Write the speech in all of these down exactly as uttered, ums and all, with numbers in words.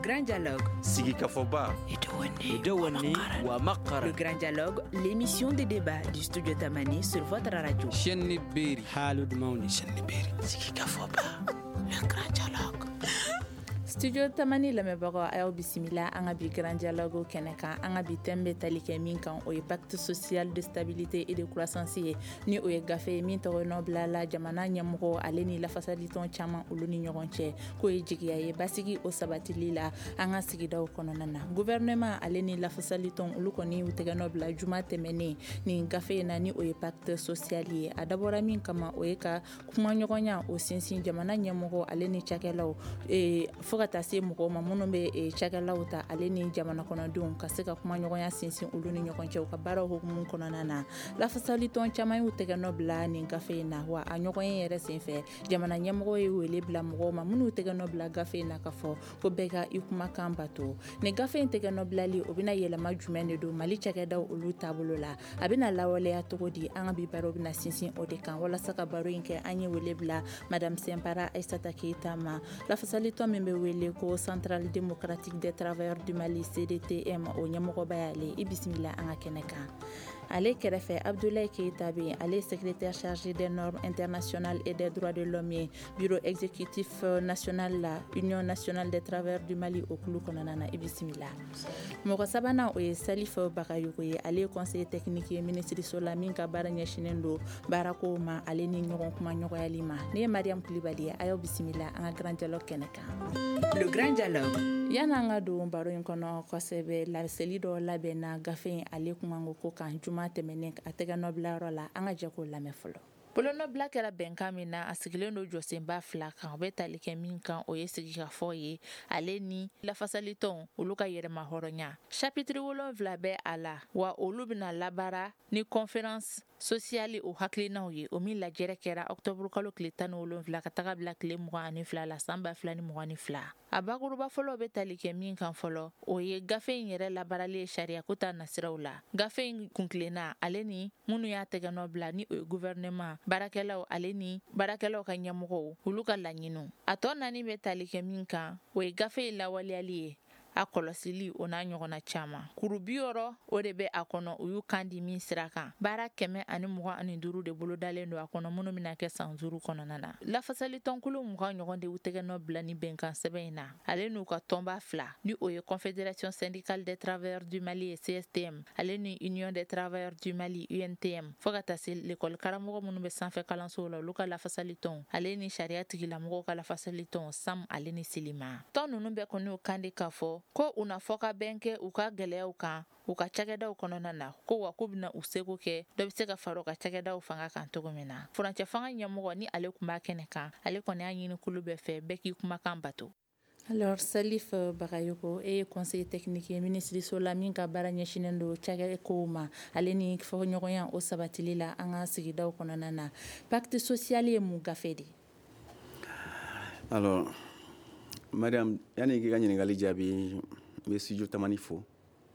grand dialogue. Sigi Kafoba. Idewani wa Makara. Le grand dialogue, l'émission des débats du studio Tamani sur votre radio. Chenni Beri. Halud Mauni. Chenni Beri. Sigi Kafoba. Le grand dialogue. Studio Tamani lamɛbagaw a y'aw bisimila an ka bi grand dialogue kɛnɛ kan an ka bi thème bɛ tali kɛ min kan o ye pacte social de stabilité et de croissance ye ni o ye gafe ye min tɔgɔ nɔ bila la jamana ɲɛmɔgɔ ale ni lafasalitɔn caman olu ni ɲɔgɔn cɛ k'o ye jigiya ye basigi o sabatili la an ka sigidaw kɔnɔna na gouvernement ale ni lafasalitɔn olu kɔni y'u tɛgɛ nɔ bila juma tɛmɛnen nin gafe in na ni o ye pacte social ye a dabɔra min kama o ye ka kuma ɲɔgɔnya o sinsin jamana ɲɛmɔgɔ ale ni cakɛlaw e fo ka taa se mɔgɔw ma minnu bɛ cakɛlaw ta ale ni jamana kɔnɔdenw ka se ka kuma ɲɔgɔnya sinsin olu ni ɲɔgɔn cɛ u ka baaraw hokumu kɔnɔna na lafasalitɔn caman y'u tɛgɛ nɔ bila nin gafe in na wa a ɲɔgɔn ye yɛrɛ senfɛ jamana ɲɛmɔgɔ ye wele bila mɔgɔw ma minnu tɛgɛ nɔ bila gafe in na ka fɔ ko bɛɛ ka i kumakan bato nin gafe in tɛgɛ nɔ bilali o bɛna yɛlɛma jumɛn de don mali cakɛdaw olu taabolo la a bɛna lawaleya cogo di an ka bi baro bɛna sinsin o de kan walasa ka baro in kɛ an ye wele bila madame Sɛnpara Aissata Keita ma lafasalitɔn min bɛ wele ko Centrale démocratique des travailleurs du Mali C D T M o ɲɛmɔgɔba y'ale i bisimila an ka kɛnɛ kan ale kɛrɛfɛ Abdoulaye Keita bɛ ale secrétaire chargé des normes internationales et des droits de l'homme ye bureau exécutif national la Union nationale des travailleurs du Mali o kulu kɔnɔna na i bisimila mɔgɔ sabanan o ye Salif Bagayogo ye ale ye conseiller technique ye ministre la min ka baara ɲɛsinen don baarako ma ale ni ɲɔgɔn kuma ɲɔgɔnyali ma ne ye Mariam Kulibali ye a y'aw bisimila an ka grand dialogue kɛnɛ kan. Le grand dialogue. Yan'an ka don baro in kɔnɔ kosɛbɛ laseli dɔ labɛnna gafe in ale kumanko ko kan juma tɛmɛnen a tɛgɛ nɔ bila yɔrɔ la an ka jɛ k'o lamɛn fɔlɔ. bolonɔbila kɛra bɛnkan min na a sigilen don jɔsenba fila kan o bɛ tali kɛ min kan o ye sigikafɔ ye ale ni lafasalitɔnw olu ka yɛrɛma hɔrɔnya chapitre wolonwula bɛ a la wa olu bɛna labaara ni conférence sociale o hakilinaw ye o min lajɛrɛ kɛra octobre kalo tile tan ni wolonwula ka taga bila tile mugan ani fila la san ba fila ni mugan ni fila a bakuruba fɔlɔ bɛ tali kɛ min kan fɔlɔ o ye gafe in yɛrɛ labaarali ye sariya ko ta nasiraw la gafe in kunkilenna ale ni minnu y'a tɛgɛ nɔ bila ni o ye gouvernement baarakɛlaw ale ni baarakɛlaw ka ɲɛmɔgɔw olu ka laɲiniw a tɔ naani bɛ tali kɛ min kan o ye gafe in lawaleyali ye a kɔlɔsili o n'a ɲɔgɔnna caman kuru bi wɔɔrɔ o de bɛ a kɔnɔ u y'u kan di min sira kan baara kɛmɛ ani mugan ani duuru de bolo dalen don a kɔnɔ minnu bɛna kɛ san duuru kɔnɔna na lafasalitɔnkulu mugan ɲɔgɔn de y'u tɛgɛ nɔ bila ni bɛnkan sɛbɛn in na ale n'u ka tɔnba fila ni o ye confédération syndicale des travailleurs du Mali ye C S T M ale ni union des travailleurs du Mali U N T M fo ka taa se l'école karamɔgɔ minnu bɛ sanfɛ kalansow la olu ka lafasalitɔn ale ni sariya tigilamɔgɔw ka lafasalitɔn S A M ale ni Silima tɔn ninnu bɛɛ kɔni y'u kan de k'a fɔ ko u na fɔ ka bɛn kɛ u ka gɛlɛyaw kan u ka cakɛdaw kɔnɔna na ko wa k'u bɛna u seko kɛ dɔ bɛ se ka fara u ka cakɛdaw fanga kan cogo min na furancɛ fanga ɲɛmɔgɔ ni ale tun b'a kɛnɛ kan ale kɔni y'a ɲini kulu bɛɛ fɛ bɛɛ k'i kumakan bato. Alors Salif Bagayogo e ye conseiller technique ye ministre so la min ka baara ɲɛsinen don cakɛkow ma ale ni fɔɲɔgɔnya o sabatili la an ka sigidaw kɔnɔna na pacte social ye mun gafe de. Alors Mariam, yani k'i ka ɲininkali jaabi n bɛ studio Tamani fo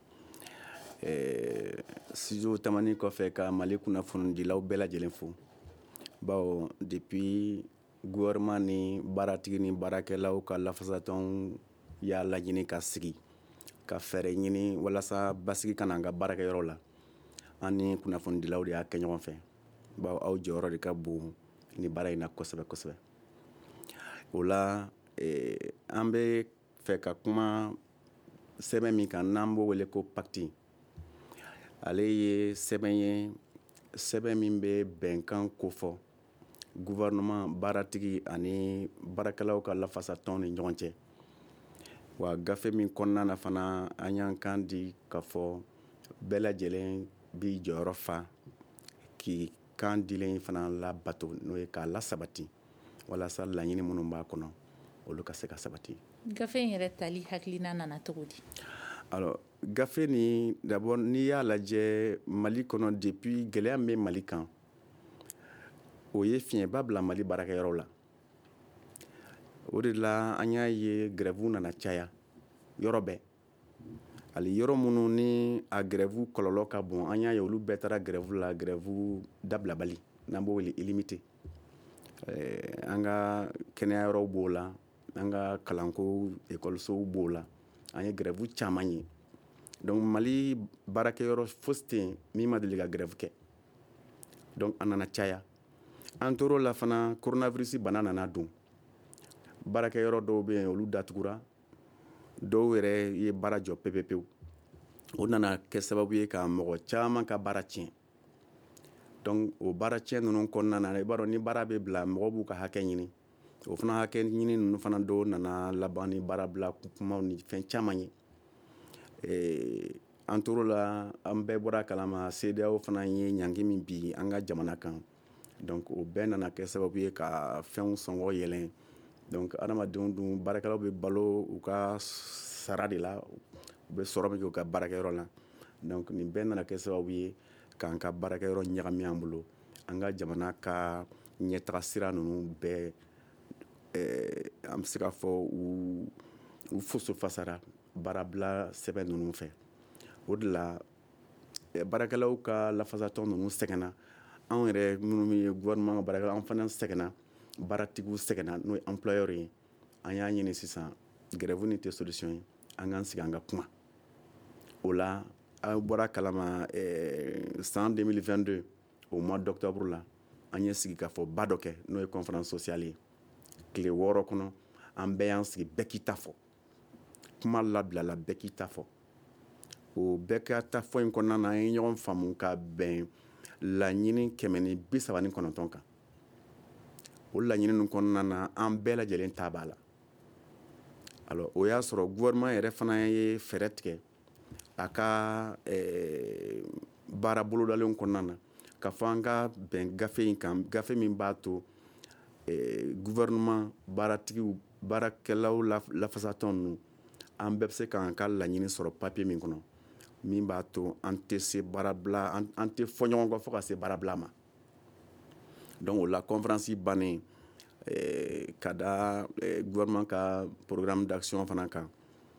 ɛɛ studio Tamani kɔfɛ ka Mali kunnafonidilaw bɛɛ lajɛlen fo bawo depuis gouvernement ni baaratigi ni baarakɛlaw ka lafasatɔnw y'a laɲini ka sigi ka fɛɛrɛ ɲini walasa basigi ka na an ka baarakɛyɔrɔ la an ni kunnafonidilaw de y'a kɛ ɲɔgɔn fɛ bawo aw jɔyɔrɔ de ka bon ni baara in na kosɛbɛ kosɛbɛ o la Eh, an bɛ fɛ ka kuma sɛbɛn min kan n'an b'o wele ko pacte ale ye sɛbɛn ye sɛbɛn min bɛ bɛnkan kofɔ gouvernement baaratigi ani baarakɛlaw ka lafasatɔn ni ɲɔgɔn cɛ wa gafe min kɔnɔna na fana an y'an kan di k'a fɔ bɛɛ lajɛlen bi jɔyɔrɔ fa k'i kan dilen fana labato n'o ye k'a lasabati walasa laɲini minnu b'a kɔnɔ olu ka se ka sabati. Gafe in yɛrɛ tali hakilina nana cogo di? Alors gafe ni d'abord n'i y'a lajɛ Mali kɔnɔ depuis gɛlɛya min bɛ Mali kan o ye fiɲɛba bila Mali baarakɛyɔrɔ la o de la an y'a ye grève nana caya yɔrɔ bɛɛ hali yɔrɔ minnu ni a grève kɔlɔlɔ ka bon an y'a ye olu bɛɛ taara grève la grève dabilabali n'an b'o wele illimité an ka kɛnɛya yɔrɔw b'o la an ka kalanko ekɔlisow b'o la an ye grève caman ye donc Mali baarakɛyɔrɔ fosi tɛ yen min ma deli ka grève kɛ donc a nana caya an tor'o la fana coronavirus bana nana don baarakɛyɔrɔ dɔw bɛ yen olu datugura dɔw yɛrɛ ye baara jɔ pepepewu o nana kɛ sababu ye ka mɔgɔ caman ka baara tiɲɛ donc o baara tiɲɛ ninnu kɔnɔna na i b'a dɔn ni baara bɛ bila mɔgɔw b'u ka hakɛ ɲini o fana hakɛ ɲini ninnu fana dɔw nana laban ni baara bila kumaw ni fɛn caman ye ee an tor'o la an bɛɛ bɔra kalama C D E A O fana ye ɲangi min bi an ka jamana kan donc o bɛɛ nana kɛ sababu ye ka fɛnw sɔngɔ yɛlɛn donc adamadenw dun baarakɛlaw bɛ balo u ka sara de la u bɛ sɔrɔ min kɛ u ka baarakɛyɔrɔ la donc nin bɛɛ nana kɛ sababu ye k'an ka baarakɛyɔrɔ ɲagami an bolo an ka jamana ka ɲɛtaga sira ninnu bɛɛ ɛɛ an bɛ se k'a fɔ u u foso fasara baarabila sɛbɛn ninnu fɛ o de la baarakɛlaw ka lafasatɔn ninnu sɛgɛnna anw yɛrɛ minnu ye gouvernement ka baarakɛlaw an fana sɛgɛnna baaratigiw sɛgɛnna n'o ye employeur ye an y'a ɲini sisan grève nin tɛ solution ye an k'an sigi an ka kuma o la an bɔra kalama ɛɛ san deux mille vingt-deux au mois d'octobre la an ye sigikafɔ ba dɔ kɛ n'o ye conférence sociale ye tile wɔɔrɔ kɔnɔ an bɛɛ y'an sigi bɛɛ k'i ta fɔ kuma labilala bɛɛ k'i ta fɔ o bɛɛ ka ta fɔ in kɔnɔna na an ye ɲɔgɔn faamu ka bɛn laɲini kɛmɛ ni bi saba ni kɔnɔntɔn kan o laɲini ninnu kɔnɔna na an bɛɛ lajɛlen ta b'a la alors o y'a sɔrɔ gouvernement yɛrɛ fana ye fɛɛrɛ tigɛ a ka ɛɛ baara bolodalenw kɔnɔna na ka fɔ an ka bɛn gafe in kan gafe min b'a to ɛɛ gouvernement baaratigiw baarakɛlaw lafasatɔn ninnu an bɛɛ bɛ se k'an ka laɲini sɔrɔ papier min kɔnɔ min b'a to an tɛ se baarabila an tɛ fɔ ɲɔgɔn kɔ fo ka se baarabila ma donc o la conférence bannen ɛɛ ka da ɛɛ gouvernement ka programme d'action fana kan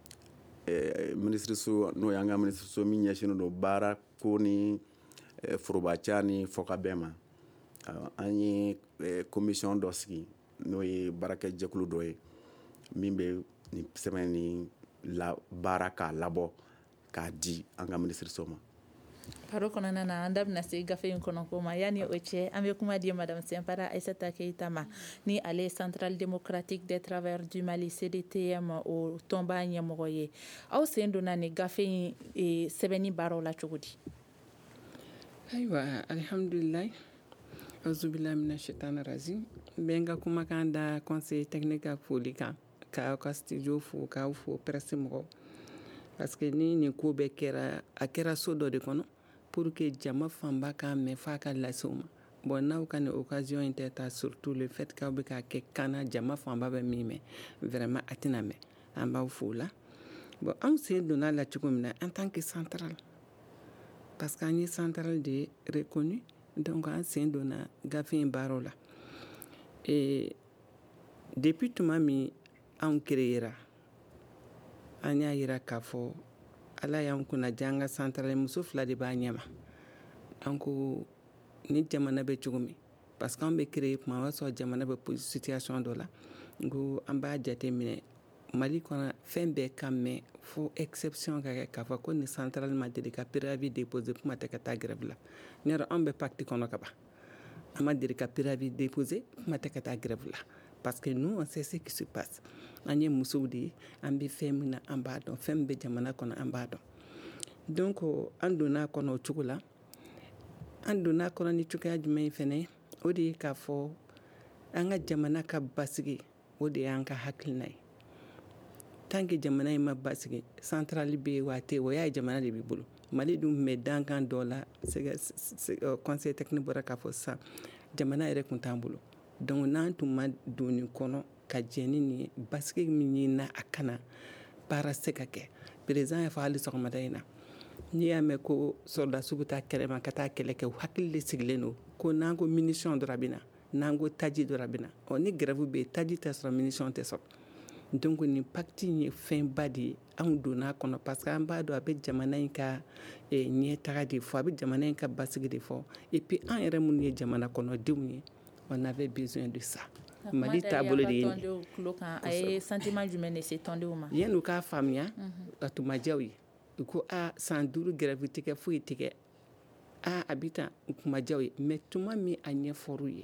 ɛɛ minisiriso n'o y'an ka minisiriso min ɲɛsinnen don baara ko ni ɛɛ forobaca ni fɔkabɛn ma an ye ɛɛ commission dɔ sigi n'o ye baarakɛjɛkulu dɔ ye min bɛ nin sɛbɛn ni la baara k'a labɔ k'a di an ka minisiriso ma. Baro kɔnɔna na an da bɛna se gafe in kɔnɔ ko ma yanni o cɛ an bɛ kuma di madame Sɛnpara Aissata Keita ma ni ale ye Centrale démocratique des travailleurs du Mali C D T M o tɔnba ɲɛmɔgɔ ye aw sen donna nin gafe in sɛbɛnni baaraw la cogo di? Ayiwa alhamdulilayi azubilahi mina shaitanir rajim n bɛ n ka kumakan da conseil technique ka foli kan k'aw ka studio fo k'aw fo presse mɔgɔw parce que ni nin ko bɛɛ kɛra a kɛra so dɔ de kɔnɔ pour que jama fanba k'a mɛn f'a ka lase u ma bon n'aw ka nin occasion in tɛ ta surtout le fait k'aw bɛ k'a kɛ kan na jama fanba bɛ min mɛn vraiment a tɛna mɛn an b'aw fo o la bon anw sen donna a la cogo min na en tant que centrale parce que an ye centrale de reconnu donc an sen donna gafe in baaraw la et depuis tuma min anw créera an y'a yira k'a fɔ ala y'an kunnaja an ka centrale muso fila de b'a ɲɛma an ko ni jamana bɛ cogo min parce que an bɛ créer kuma o b'a sɔrɔ jamana bɛ situation dɔ la n ko an b'a jate minɛ mali kɔnɔ fɛn bɛɛ ka mɛn fo exception ka kɛ k'a fɔ ko ni centrale ma deli ka préavis déposer kuma tɛ ka taa grève la ne yɛrɛ an bɛ pacte kɔnɔ ka ban an ma deli ka préavis déposer kuma tɛ ka taa grève la parce que nous on sait ce qui se passe an ye musow de ye an bɛ fɛn min na an b'a dɔn fɛn min bɛ jamana kɔnɔ an b'a dɔn donc an donna a kɔnɔ o cogo la an donna a kɔnɔ ni cogoya jumɛn ye fɛnɛ o de ye k'a fɔ an ka jamana ka basigi o de y'an ka hakilina ye tant que jamana in ma basigi centrale bɛ yen wa a tɛ yen o y'a ye jamana de b'i bolo mali dun tun bɛ dankan dɔ la conseil technique bɔra k'a fɔ sisan jamana yɛrɛ tun t'an bolo donc n'an tun ma don nin kɔnɔ ka jɛ ni nin ye basigi min ye na a kana baara se ka kɛ président y'a fɔ hali sɔgɔmada in na n'i y'a mɛn ko sɔrɔdasiw bɛ taa kɛlɛ ma ka taa kɛlɛ kɛ u hakili de sigilen don ko n'an ko munition dɔrɔn a bɛ na n'an ko taji dɔrɔn a bɛ na ɔ ni grève bɛ yen taji tɛ sɔrɔ munition tɛ sɔrɔ donc nin pacte in ye fɛnba de ye anw donna a kɔnɔ parce que an b'a dɔn a bɛ jamana in ka ɲɛtaga de fɔ a bɛ jamana in ka basigi de fɔ et puis an yɛrɛ minnu ye jamana kɔnɔdenw ye on avait besoin de ça Mali taabolo de ye nin a ye sentiment jumɛn de se tɔndenw ma yan'u k'a faamuya a tun ma diya u ye u ko a san duuru grève tɛ kɛ foyi tɛ kɛ a a bi tan u kun ma diya u ye mais tuma min a ɲɛfɔr'u ye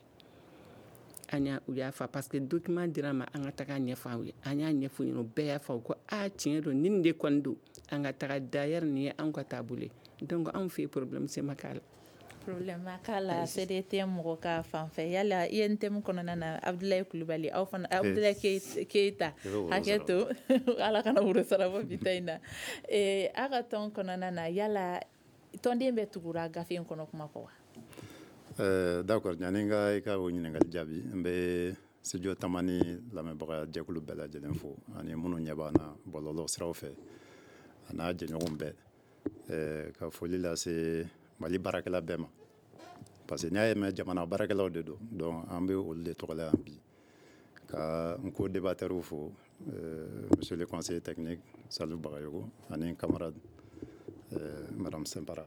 an y'a u y'a fa parce que document dira ma an ka taga ɲɛfɔ u ye an y'a ɲɛfɔ ɲɛna u bɛɛ y'a fa u ko a tiɲɛ don nin de kɔni don an ka taga d'ailleurs nin ye anw ka taabolo ye donc anw fɛ yen problème se ma k'a la problème ma k'a la C D T mɔgɔ ka fanfɛ yala I N T M kɔnɔna na Abdulaye Kulibali aw fana Abdulaye Keyita hakɛ to ala kana woro sara bɔ bi ta in na a ka tɔn kɔnɔna na yala tɔnden bɛ tugura gafe in kɔnɔ kuma kɔ wa Euh, d'accord, ɲani ka i ka o ɲininkali jaabi n bɛ studio Tamani lamɛnbaga jɛkulu bɛɛ lajɛlen fo ani minnu ɲɛ b'an na bɔlɔlɔ siraw fɛ a n'a jɛɲɔgɔn bɛɛ euh, ka foli lase Mali baarakɛla bɛɛ ma parce que n'i y'a ye mɛn jamana baarakɛlaw de don donc an bɛ olu de tɔgɔ la yan bi ka n ko débatteurs fo euh, monsieur le conseiller technique Salif Bagayogo ani camarade euh, madame Sempara.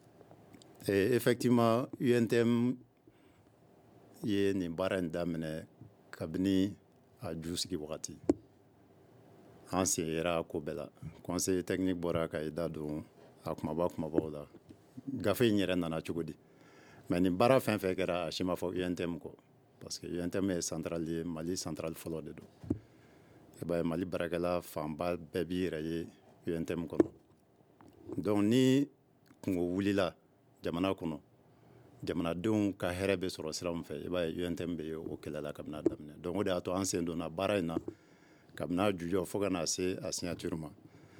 Et effectivement, U N T M ye nin baara in daminɛ kabini a ju sigi wagati an sen yera ko bɛɛ la conseil technique bɔra ka i da don a kumaba kumabaw la gafe in yɛrɛ nana cogo di mais nin baara fɛn fɛn kɛra a si ma fɔ U N T M kɔ parce que U N T M ye centrale ye Mali centrale fɔlɔ de don i b'a ye Mali baarakɛla fanba bɛɛ b'i yɛrɛ ye U N T M kɔnɔ donc ni kungo wulila jamana kɔnɔ jamanadenw ka hɛrɛ bɛ sɔrɔ sira min fɛ i b'a ye U N T M bɛ o kɛlɛ la kabini a daminɛ donc o de y'a to an sen donna baara in na kabini a jujɔ fo ka na se a signature ma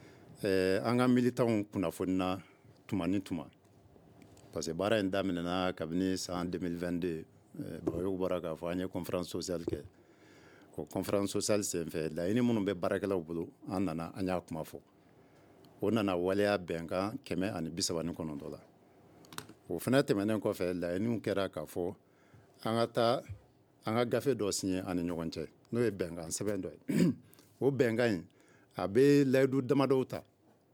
ɛɛ an ka militants kunnafonina tuma ni tuma parce que baara in daminɛna kabini san deux mille vingt-deux Bagayogo bɔra k'a fɔ an ye conférence sociale kɛ o conférence sociale senfɛ laɲini minnu bɛ baarakɛlaw bolo an nana an y'a kuma fɔ o nana waleya bɛnkan kɛmɛ ani bi saba ni kɔnɔntɔn la o fana tɛmɛnen kɔfɛ laɲiniw kɛra k'a fɔ an ka taa an ka gafe dɔ signé an ni ɲɔgɔn cɛ n'o ye bɛnkan sɛbɛn dɔ ye o bɛnkan in a bɛ layidu damadɔw ta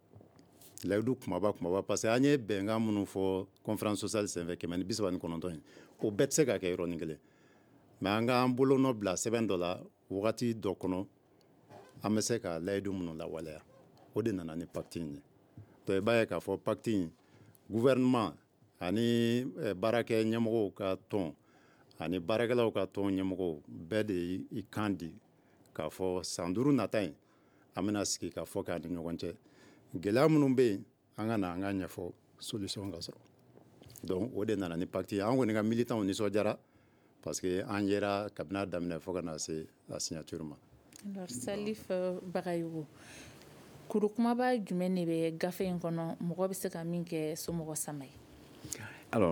layidu kumaba kumaba parce que an ye bɛnkan minnu fɔ conférence sociale senfɛ kɛmɛ ni bi saba ni kɔnɔntɔn in o bɛɛ tɛ se ka kɛ yɔrɔnin kelen mais an k'an bolonɔ bila sɛbɛn dɔ la wagati dɔ kɔnɔ an bɛ se ka layidu minnu lawaleya o de nana ni pacte in ye donc i b'a ye k'a fɔ pacte in gouvernement ani baarakɛ ɲɛmɔgɔw ka tɔn ani baarakɛlaw ka tɔn ɲɛmɔgɔw bɛɛ de y'i kan di k'a fɔ san duuru nata in an bɛna sigi k'a fɔ k'a ni ɲɔgɔn cɛ gɛlɛya minnu bɛ yen an ka na an ka ɲɛfɔ solution ka sɔrɔ donc o de nana ni pacte ye an kɔni ka militants nisɔndiyara parce que an yera kabini a daminɛ fo ka na se a signature ma. alors Salif Bagayogo kuru kumaba jumɛn de bɛ gafe in kɔnɔ mɔgɔ bɛ se ka min kɛ somɔgɔ sama ye. alors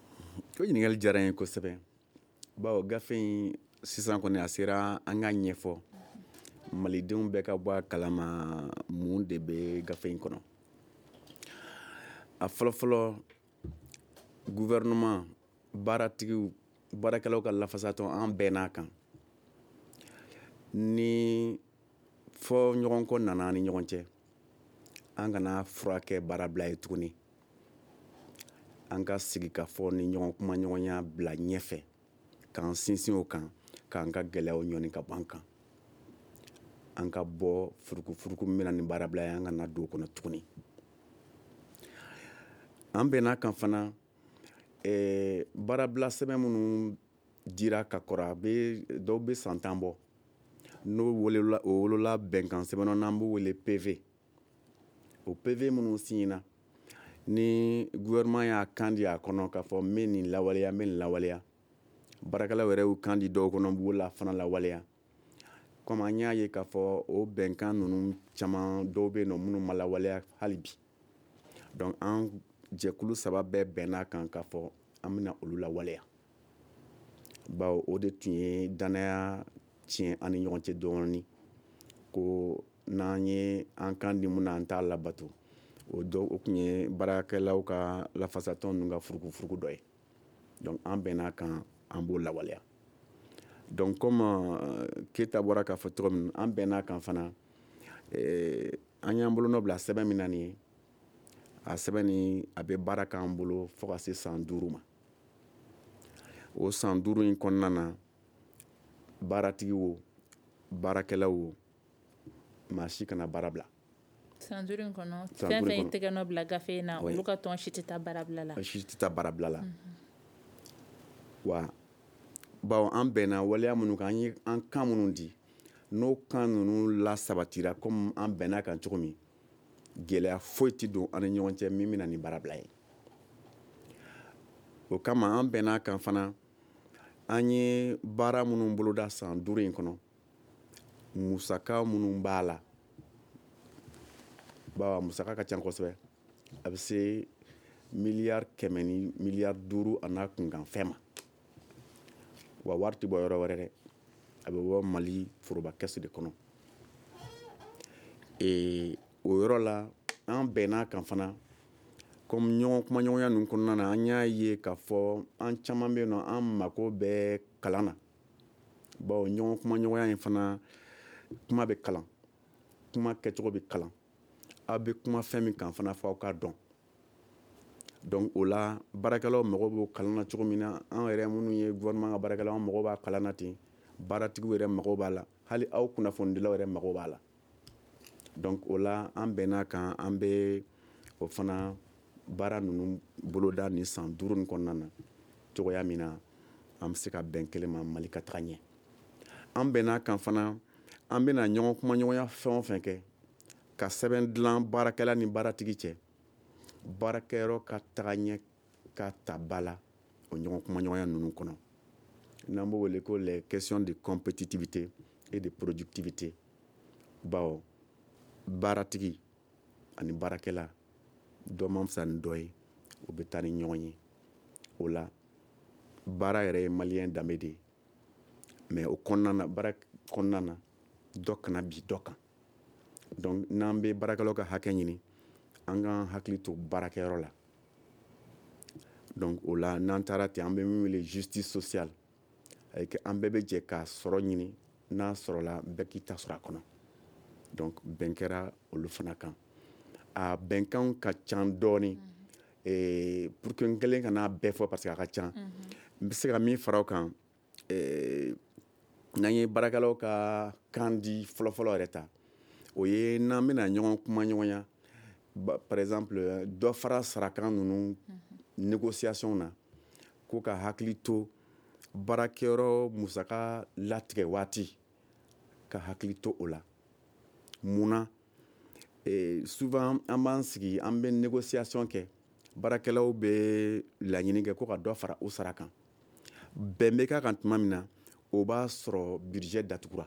o ɲininkali diyara n ye kosɛbɛ bawo gafe in sisan kɔni a sera an ka ɲɛfɔ malidenw bɛɛ ka bɔ a kalama mun de bɛ gafe in kɔnɔ a fɔlɔfɔlɔ gouvernement baaratigiw baarakɛlaw ka lafasatɔn an bɛɛ n'a kan ni fɔ ɲɔgɔn kɔ nana ni ɲɔgɔn cɛ an kana furakɛ baarabila ye tuguni an ka sigi ka fɔ ni ɲɔgɔn kuma ɲɔgɔnya bila ɲɛfɛ k'an sinsin o kan k'an ka gɛlɛyaw ɲɔni ka bɔ an kan an ka bɔ furukufuruku min bɛna nin baarabila ye an kana don o kɔnɔ tuguni an bɛn'a kan fana ɛɛ baarabila sɛbɛn minnu dira ka kɔrɔ a bɛ dɔw bɛ san tan bɔ n'o wolola o wolola bɛnkan sɛbɛnna n'an b'o wele P V o P V minnu signena ni gouvernement y'a kan di a kɔnɔ k'a fɔ n bɛ nin lawaleya n bɛ nin lawaleya baarakɛlaw yɛrɛ y'u kan di dɔw kɔnɔ b'o la fana lawaleya comme an y'a ye k'a fɔ o bɛnkan ninnu caman dɔw bɛ yen nɔ minnu ma lawaleya hali bi donc an jɛkulu saba bɛɛ bɛnna kan k'a fɔ an bɛna olu lawaleya bawo o de tun ye danaya tiɲɛ an ni ɲɔgɔn cɛ dɔɔnin ko n'an ye an kan di mun na an t'a labato o dɔ o tun ye baarakɛlaw ka lafasatɔn ninnu ka furukufuruku dɔ ye donc an bɛn'a kan an b'o lawaleya donc comme uh, Keyita bɔra k'a fɔ cogo min an bɛn'a kan fana eh, an y'an bolonɔ bila sɛbɛn min na nin ye a sɛbɛn ni a bɛ baara k'an bolo fo ka se san duuru ma o san duuru in kɔnɔna na baaratigi wo baarakɛla wo maa si kana baara bila san duuru in kɔnɔ fɛn fɛn tɛgɛ nɔ bila gafe in na olu ka tɔn si tɛ taa baara bila la si tɛ taa baara bila la wa bawo an bɛnna waleya minnu kan an ye an kan minnu di n'o kan ninnu lasabatira komi an bɛnna kan cogo min gɛlɛya foyi tɛ don an ni ɲɔgɔn cɛ min bɛna ni baara bila ye o kama an bɛnna kan fana an ye baara minnu boloda san duuru in kɔnɔ musaka minnu b'a la bawo musaka ka ca kosɛbɛ a bɛ se miliyari kɛmɛ ni miliyari duuru a n'a kunkan fɛn ma wa wari tɛ bɔ yɔrɔ wɛrɛ dɛ a bɛ bɔ mali foroba kɛsu de kɔnɔ ee o yɔrɔ la an bɛnna kan fana komi ɲɔgɔn kumaɲɔgɔnya ninnu kɔnɔna na an y'a ye k'a fɔ an caman bɛ yen nɔ an mako bɛ kalan na bawo ɲɔgɔn kumaɲɔgɔnya in fana kuma bɛ kalan kuma kɛcogo bɛ kalan aw bɛ kuma fɛn min kan fana fɔ aw k'a dɔn donc o la baarakɛlaw mago b'o kalan na cogo min na an yɛrɛ minnu ye gouvernement ka baarakɛlaw an mago b'a kalan na ten baaratigiw yɛrɛ mago b'a la hali aw kunnafonidilaw yɛrɛ mago b'a la donc o la an bɛnna kan an bɛ o fana baara ninnu boloda ni san duuru nin kɔnɔna na cogoya min na an bɛ se ka bɛn kelen ma mali ka taga ɲɛ an bɛnna kan fana an bɛna ɲɔgɔn kumaɲɔgɔnya fɛn o fɛn kɛ ka sɛbɛn dilan baarakɛla ni baaratigi cɛ baarakɛyɔrɔ ka taga ɲɛ ka ta ba la o ɲɔgɔn kumaɲɔgɔnya ninnu kɔnɔ n'an b'o wele ko les questions de compétitivité et de productivité bawo baaratigi ani baarakɛla dɔ man fisa ni dɔ ye o bɛ taa ni ɲɔgɔn ye o la baara yɛrɛ ye maliyɛn danbe de ye mais o kɔnɔna na baara kɔnɔna na dɔ kana bi dɔ kan donc n'an bɛ baarakɛlaw ka hakɛ ɲini an k'an hakili to baarakɛyɔrɔ la donc o la n'an taara ten an bɛ min wele justice sociale avec an bɛɛ bɛ jɛ ka sɔrɔ ɲini n'a sɔrɔla bɛɛ k'i ta sɔrɔ a kɔnɔ donc bɛn kɛra olu fana kan a bɛnkanw ka ca dɔɔni eh, pour que n kelen ka n'a bɛɛ fɔ parce que a ka ca n bɛ se ka min fara o kan eh, n'an ye baarakɛlaw ka kan di fɔlɔfɔlɔ yɛrɛ ta o ye n'an bɛna ɲɔgɔn kumaɲɔgɔnya par exemple dɔ fara sarakan ninnu négociation na ko ka hakili to baarakɛyɔrɔ musaka latigɛ waati ka hakili to o la munna eh, souvent an b'an sigi an bɛ négociation kɛ baarakɛlaw bɛ laɲini kɛ ko ka dɔ fara o sara kan bɛn bɛ k'a kan tuma min na o b'a sɔrɔ budget datugura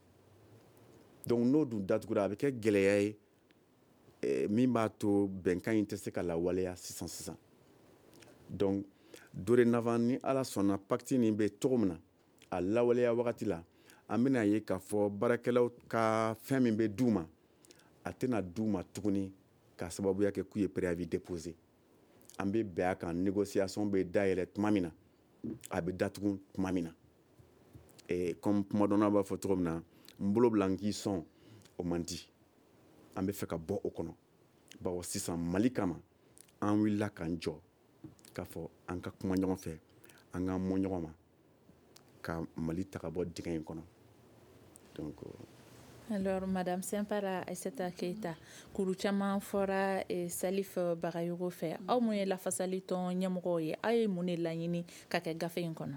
donc n'o dun datugura a bɛ kɛ gɛlɛya ye eh, min b'a to bɛnkan in tɛ se ka lawaleya sisan sisan donc dorénavant ni ala sɔnna pacte nin bɛ cogo min na a lawaleya wagati la an bɛna ye k'a fɔ baarakɛlaw ka fɛn min bɛ d'u ma a tɛna d'u ma tuguni k'a sababuya kɛ k'u ye préavis déposé an bɛ bɛn a kan négociation bɛ dayɛlɛ tuma min na a bɛ datugu tuma min na eh, comme kuma dɔnna b'a fɔ cogo min na n bolo bila n k'i sɔn o man di an bɛ fɛ ka bɔ o kɔnɔ bawo sisan mali kama an wulila k'an jɔ k'a fɔ an ka kuma ɲɔgɔn fɛ an k'an mɔ ɲɔgɔn ma ka mali ta ka bɔ dingɛ in kɔnɔ donc alors madame Simpara Aissata Keita kuru caman fɔra eh, Salif Bagayogo fɛ aw mun ye lafasali tɔn ɲɛmɔgɔw ye aw ye mun de laɲini ka kɛ gafe in kɔnɔ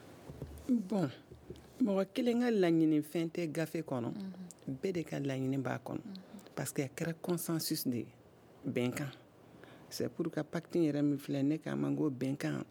bon mɔgɔ kelen ka laɲini fɛn tɛ gafe kɔnɔ bɛɛ de ka laɲini b'a kɔnɔ parce que a kɛra consensus de ye bɛnkan c'est pour que pacte yɛrɛ min filɛ ne k'a ma ko bɛnkan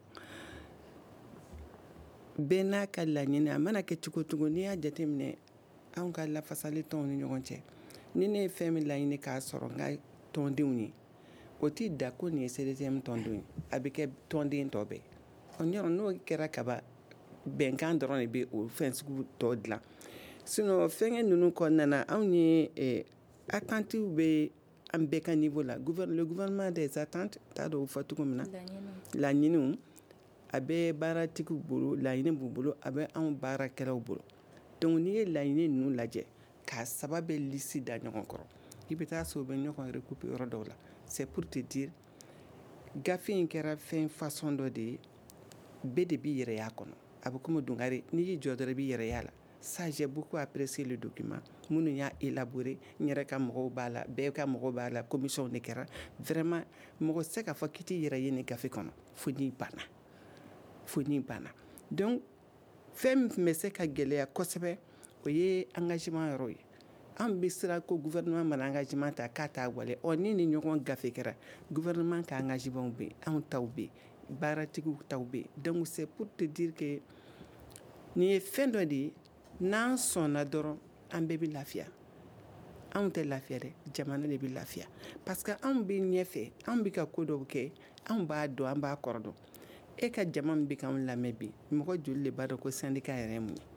bɛɛ n'a ka laɲini a mana kɛ cogo cogo n'i y'a jateminɛ anw ka lafasali tɔnw ni ɲɔgɔn cɛ ni ne ye fɛn min laɲini k'a sɔrɔ n ka tɔndenw ye o t'i da ko nin ye C D T M tɔndenw ye a bɛ kɛ tɔnden tɔ bɛɛ ɔ ɲɔrɔ n'o kɛra kaba bɛnkan dɔrɔn de bɛ o fɛn sugu tɔ dilan sinon fɛnkɛ ninnu kɔnɔna na anw ye eh, attentifs bɛ an bɛɛ ka niveau la le gouvernement des attentes t'a dɔn o fɔ cogo min na laɲiniw a bɛ baaratigiw bolo laɲini b'u bolo a bɛ anw baarakɛlaw bolo donc n'i ye laɲini ninnu lajɛ k'a saba bɛ lisi da ɲɔgɔn kɔrɔ i bɛ taa sɔrɔ o bɛ ɲɔgɔn recouper yɔrɔ dɔw la c'est pour te dire gafe in kɛra fɛn façon dɔ de ye bɛɛ de b'i yɛrɛ y'a kɔnɔ a bɛ komi dungare n'i y'i jɔ dɔrɔn i b'i yɛrɛ y'a la Ça, j'ai beaucoup apprécié le document. Nous y'a élaboré, nous y'a ka mɔgɔw b'a la, bɛɛ ka mɔgɔw b'a la, commission de kɛra. Vraiment, mɔgɔ tɛ se k'a fɔ k'i t'i yɛrɛ ye nin gafe kɔnɔ. Fo n'i banna. Fo n'i banna. Donc, fɛn min tun bɛ se ka gɛlɛya kosɛbɛ, o ye engagement yɔrɔ ye. An bɛ siran ko gouvernement mana engagement ta k'a t'a wale. Ɔ ni ni ɲɔgɔn gafe kɛra, gouvernement ka engagement bɛ yen, anw taw bɛ yen, baaratigiw taw bɛ yen. Donc, c'est pour te dire que nin ye fɛn dɔ de ye, n'an sɔnna dɔrɔn an bɛɛ bɛ lafiya. Anw tɛ lafiya dɛ, jamana de bɛ lafiya. Parce que anw bɛ ɲɛfɛ, anw bɛ ka ko dɔw kɛ, anw b'a dɔn, an b'a kɔrɔ dɔn. E ka jama min bɛ k'anw lamɛn bi, mɔgɔ joli de b'a dɔn ko syndicat yɛrɛ ye mun ye?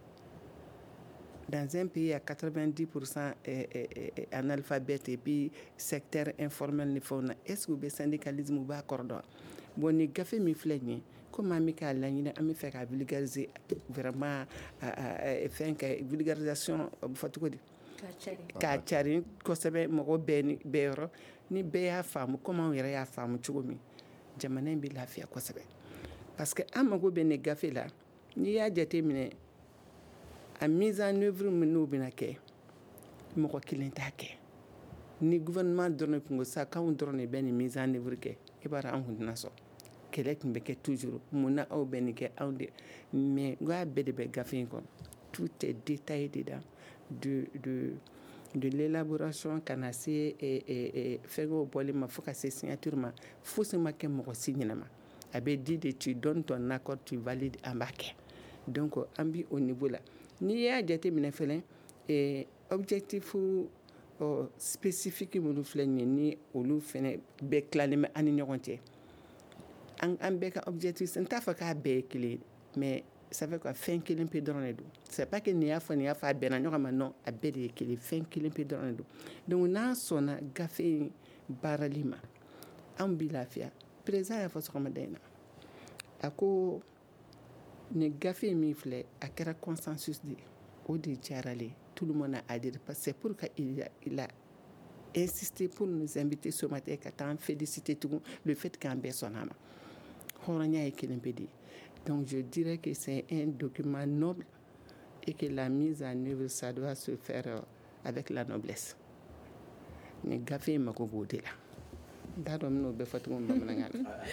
Dans un pays à quatre-vingt-dix pour cent analphabètes et puis secteur informel ni fɛnw na, est-ce que u bɛ syndicalisme u b'a kɔrɔ dɔn? Bon, ni gafe min filɛ nin ye, comme an bɛ k'a laɲini, an bɛ fɛ ka vulgariser vraiment fɛn kɛ vulgarisation fɔ cogo di? K'a cari kosɛbɛ mɔgɔ bɛɛ ni bɛɛ yɔrɔ, ni bɛɛ y'a faamu comme anw yɛrɛ y'a faamu cogo min, jamana in bɛ lafiya kosɛbɛ. Parce que an mago bɛ nin gafe la, n'i y'a jate minɛ, a mise en œuvre minnu bɛna kɛ, mɔgɔ kelen t'a kɛ. Ni gouvernement dɔrɔn tun ko sa k'anw dɔrɔn de bɛ nin mise en œuvre kɛ, i b'a dɔn an tun tɛna sɔn. Kɛlɛ tun bɛ kɛ toujours. Munna aw bɛ nin kɛ anw de, mais n k'a bɛɛ de bɛ gafe in kɔnɔ. Tout est détaillé dedans. De, de, de l'élaboration ka na se fɛnkɛw bɔli ma fo ka se signature ma, fosi ma kɛ mɔgɔ si ɲɛnama. A bɛ di de tu donnes ton accord, tu valides, an b'a kɛ. Donc an bi au niveau la. N'i y'a jate minɛ fɛnɛ, objectif spécifique minnu filɛ nin ye ni olu fɛnɛ bɛɛ tilalen bɛ an ni ɲɔgɔn cɛ. An an bɛɛ ka objectif, n t'a fɔ k'a bɛɛ ye kelen ye, mais ça fait quoi, fɛn kelen pe dɔrɔn de don. C'est pas que nin y'a fɔ nin y'a fɔ a bɛnna ɲɔgɔn ma, non, a bɛɛ de ye kelen, fɛn kelen pe dɔrɔn de don. Donc n'an sɔnna gafe in baarali ma, anw bi lafiya. Président y'a fɔ sɔgɔmada in na, a ko nin gafe min filɛ, a kɛra consensus de ye, o de diyara ale ye. Tout le monde a adhéré parce que c'est pour qu'il a, il a insisté pour nous inviter ce matin ka t'an féliciter tugun le fait qu'an bɛɛ sɔnna a ma. Hɔrɔnya ye kelen pe de ye. Donc je dirais que c'est un document noble et que la mise en œuvre, ça doit se faire euh, avec la noblesse. Ni gafe in mago b'o de la. N t'a dɔn n bɛn'o bɛɛ fɔ cogo min bamanankan na.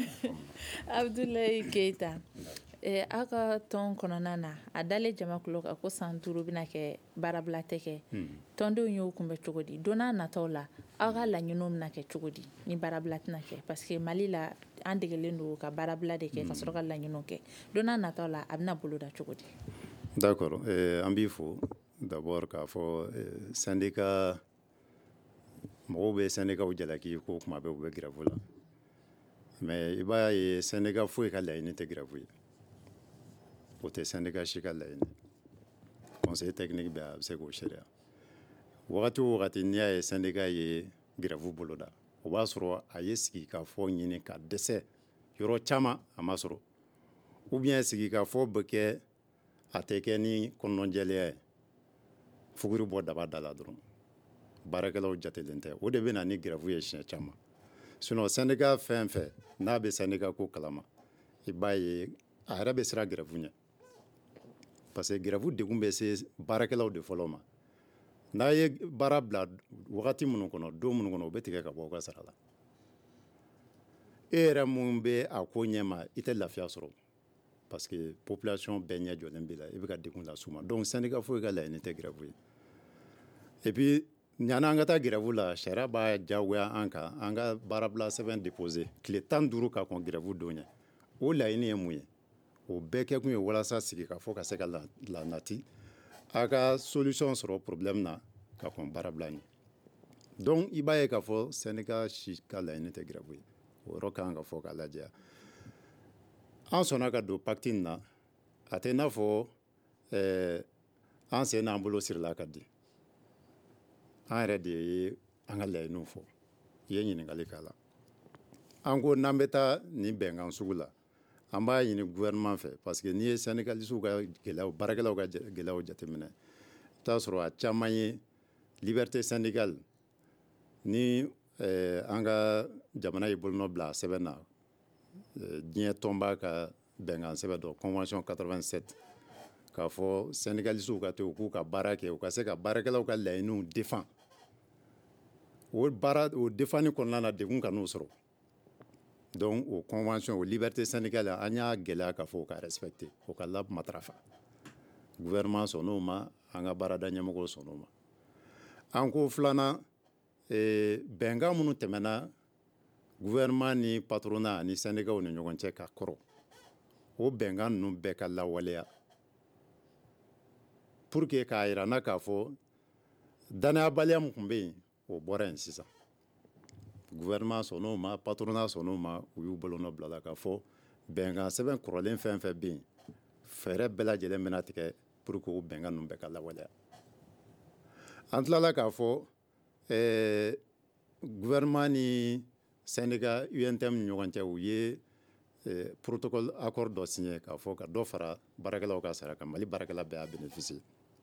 Abdoulaye Keita, eh, aw ka tɔn kɔnɔna na, a dalen jamakulu kan ko san duuru bɛna kɛ baarabila tɛ kɛ. Tɔndenw y'o kunbɛ cogo di? Don n'a nataw la, aw ka laɲiniw bɛna kɛ cogo di ni baarabila tɛna kɛ? Parce que Mali la, an degelen don ka baarabila de kɛ ka sɔrɔ ka laɲiniw kɛ. Don n'a nataw la, a bɛna boloda cogo di? D'accord, eh, an b'i fo d'abord k'a fɔ eh, syndicat mɔgɔw bɛ syndicat jalaki ko kuma bɛɛ u bɛ grève la, mais i b'a ye syndicat foyi ka laɲini tɛ grève ye. O tɛ syndicat si ka laɲini. Conseil technique bɛ a bɛ se k'o sariya. Wagati o wagati n'i y'a ye syndicat ye grève boloda, o b'a sɔrɔ a ye sigi ka fɔ ɲini ka dɛsɛ yɔrɔ caman a ma sɔrɔ, ou bien sigi ka fɔ bɛ kɛ a tɛ kɛ ni kɔnɔnajɛlenya ye, fuguri bɔ daba da la dɔrɔn. Baarakɛlaw jatelen tɛ, o de bɛ na ni grève ye siɲɛ caman. Sinon syndicat fɛn fɛn n'a bɛ syndicat ko kalama, i b'a ye a yɛrɛ bɛ siran grève ɲɛ. Parce que grève degun bɛ se baarakɛlaw de fɔlɔ ma. N'a ye baara bila wagati minnu kɔnɔ, don minnu kɔnɔ, o bɛ tigɛ ka bɔ aw ka sara la. E yɛrɛ mun bɛ a ko ɲɛma, i tɛ lafiya sɔrɔ. Parce que population bɛɛ ɲɛ jɔlen b'i la, i bɛ ka degun las'u ma. Donc syndicat foyi ka laɲini tɛ grève ye. Et puis ɲana an ka taa grève la, sariya b'a diyagoya an kan, an ka baarabila sɛbɛn déposé tile tan ni duuru ka kɔn grève don ɲɛ. O laɲini ye mun ye? O bɛɛ kɛ kun ye walasa sigi ka fɔ ka se ka la nati, a ka solution sɔrɔ problème na ka kɔn baarabila ɲɛ. Donc i b'a ye k'a fɔ syndicat si ka laɲini tɛ grève ye. O yɔrɔ kan ka fɔ k'a lajɛ. An sɔnna ka don pacte in na, a tɛ i n'a fɔ eh, an sen n'an bolo sirila ka di. An yɛrɛ de ye an ka laɲiniw fɔ. I ye ɲininkali k'a la. An ko n'an bɛ taa nin bɛnkan sugu la, an b'a ɲini gouvernement fɛ, parce que n'i ye syndicalistes ka gɛlɛyaw, baarakɛlaw ka gɛlɛyaw jateminɛ, i t'a sɔrɔ a caman ye liberté syndicale ni eh, an ka jamana ye bolonɔ bila a sɛbɛn na, eh, diɲɛ tɔnba ka bɛnkan sɛbɛn dɔ convention quatre-vingt-sept k'a fɔ syndicalistes ka to u k'u ka baara kɛ u ka se ka baarakɛlaw ka laɲiniw défend o baara o défendni kɔnɔna na degun ka n'u sɔrɔ donc o convention o liberté syndicale an y'a gɛlɛya k'a fɔ o ka respecter o ka la matarafa gouvernement sɔnn'o ma an ka baarada ɲɛmɔgɔw sɔnn'o ma an ko filanan bɛnkan minnu tɛmɛna gouvernement ni patronat ani syndicats ni ɲɔgɔn cɛ ka kɔrɔ o bɛnkan ninnu bɛɛ ka lawaleya pour que k'a jira n na k'a fɔ danayabaliya min tun bɛ yen o bɔra yen sisan gouvernement sɔnn'o ma patronat sɔnn'o ma u y'u bolonɔ bila la k'a fɔ bɛnkan sɛbɛn kɔrɔlen fɛn fɛn bɛ yen fɛɛrɛ bɛɛ lajɛlen bɛna tigɛ pour que o bɛnkan ninnu bɛɛ ka lawaleya an tilala k'a fɔ ɛɛ gouvernement ni syndicat U N T M ni ɲɔgɔn cɛ u ye protocole accord dɔ signé k'a fɔ ka dɔ fara baarakɛlaw ka sara kan Mali baarakɛla bɛɛ y'a bénéficier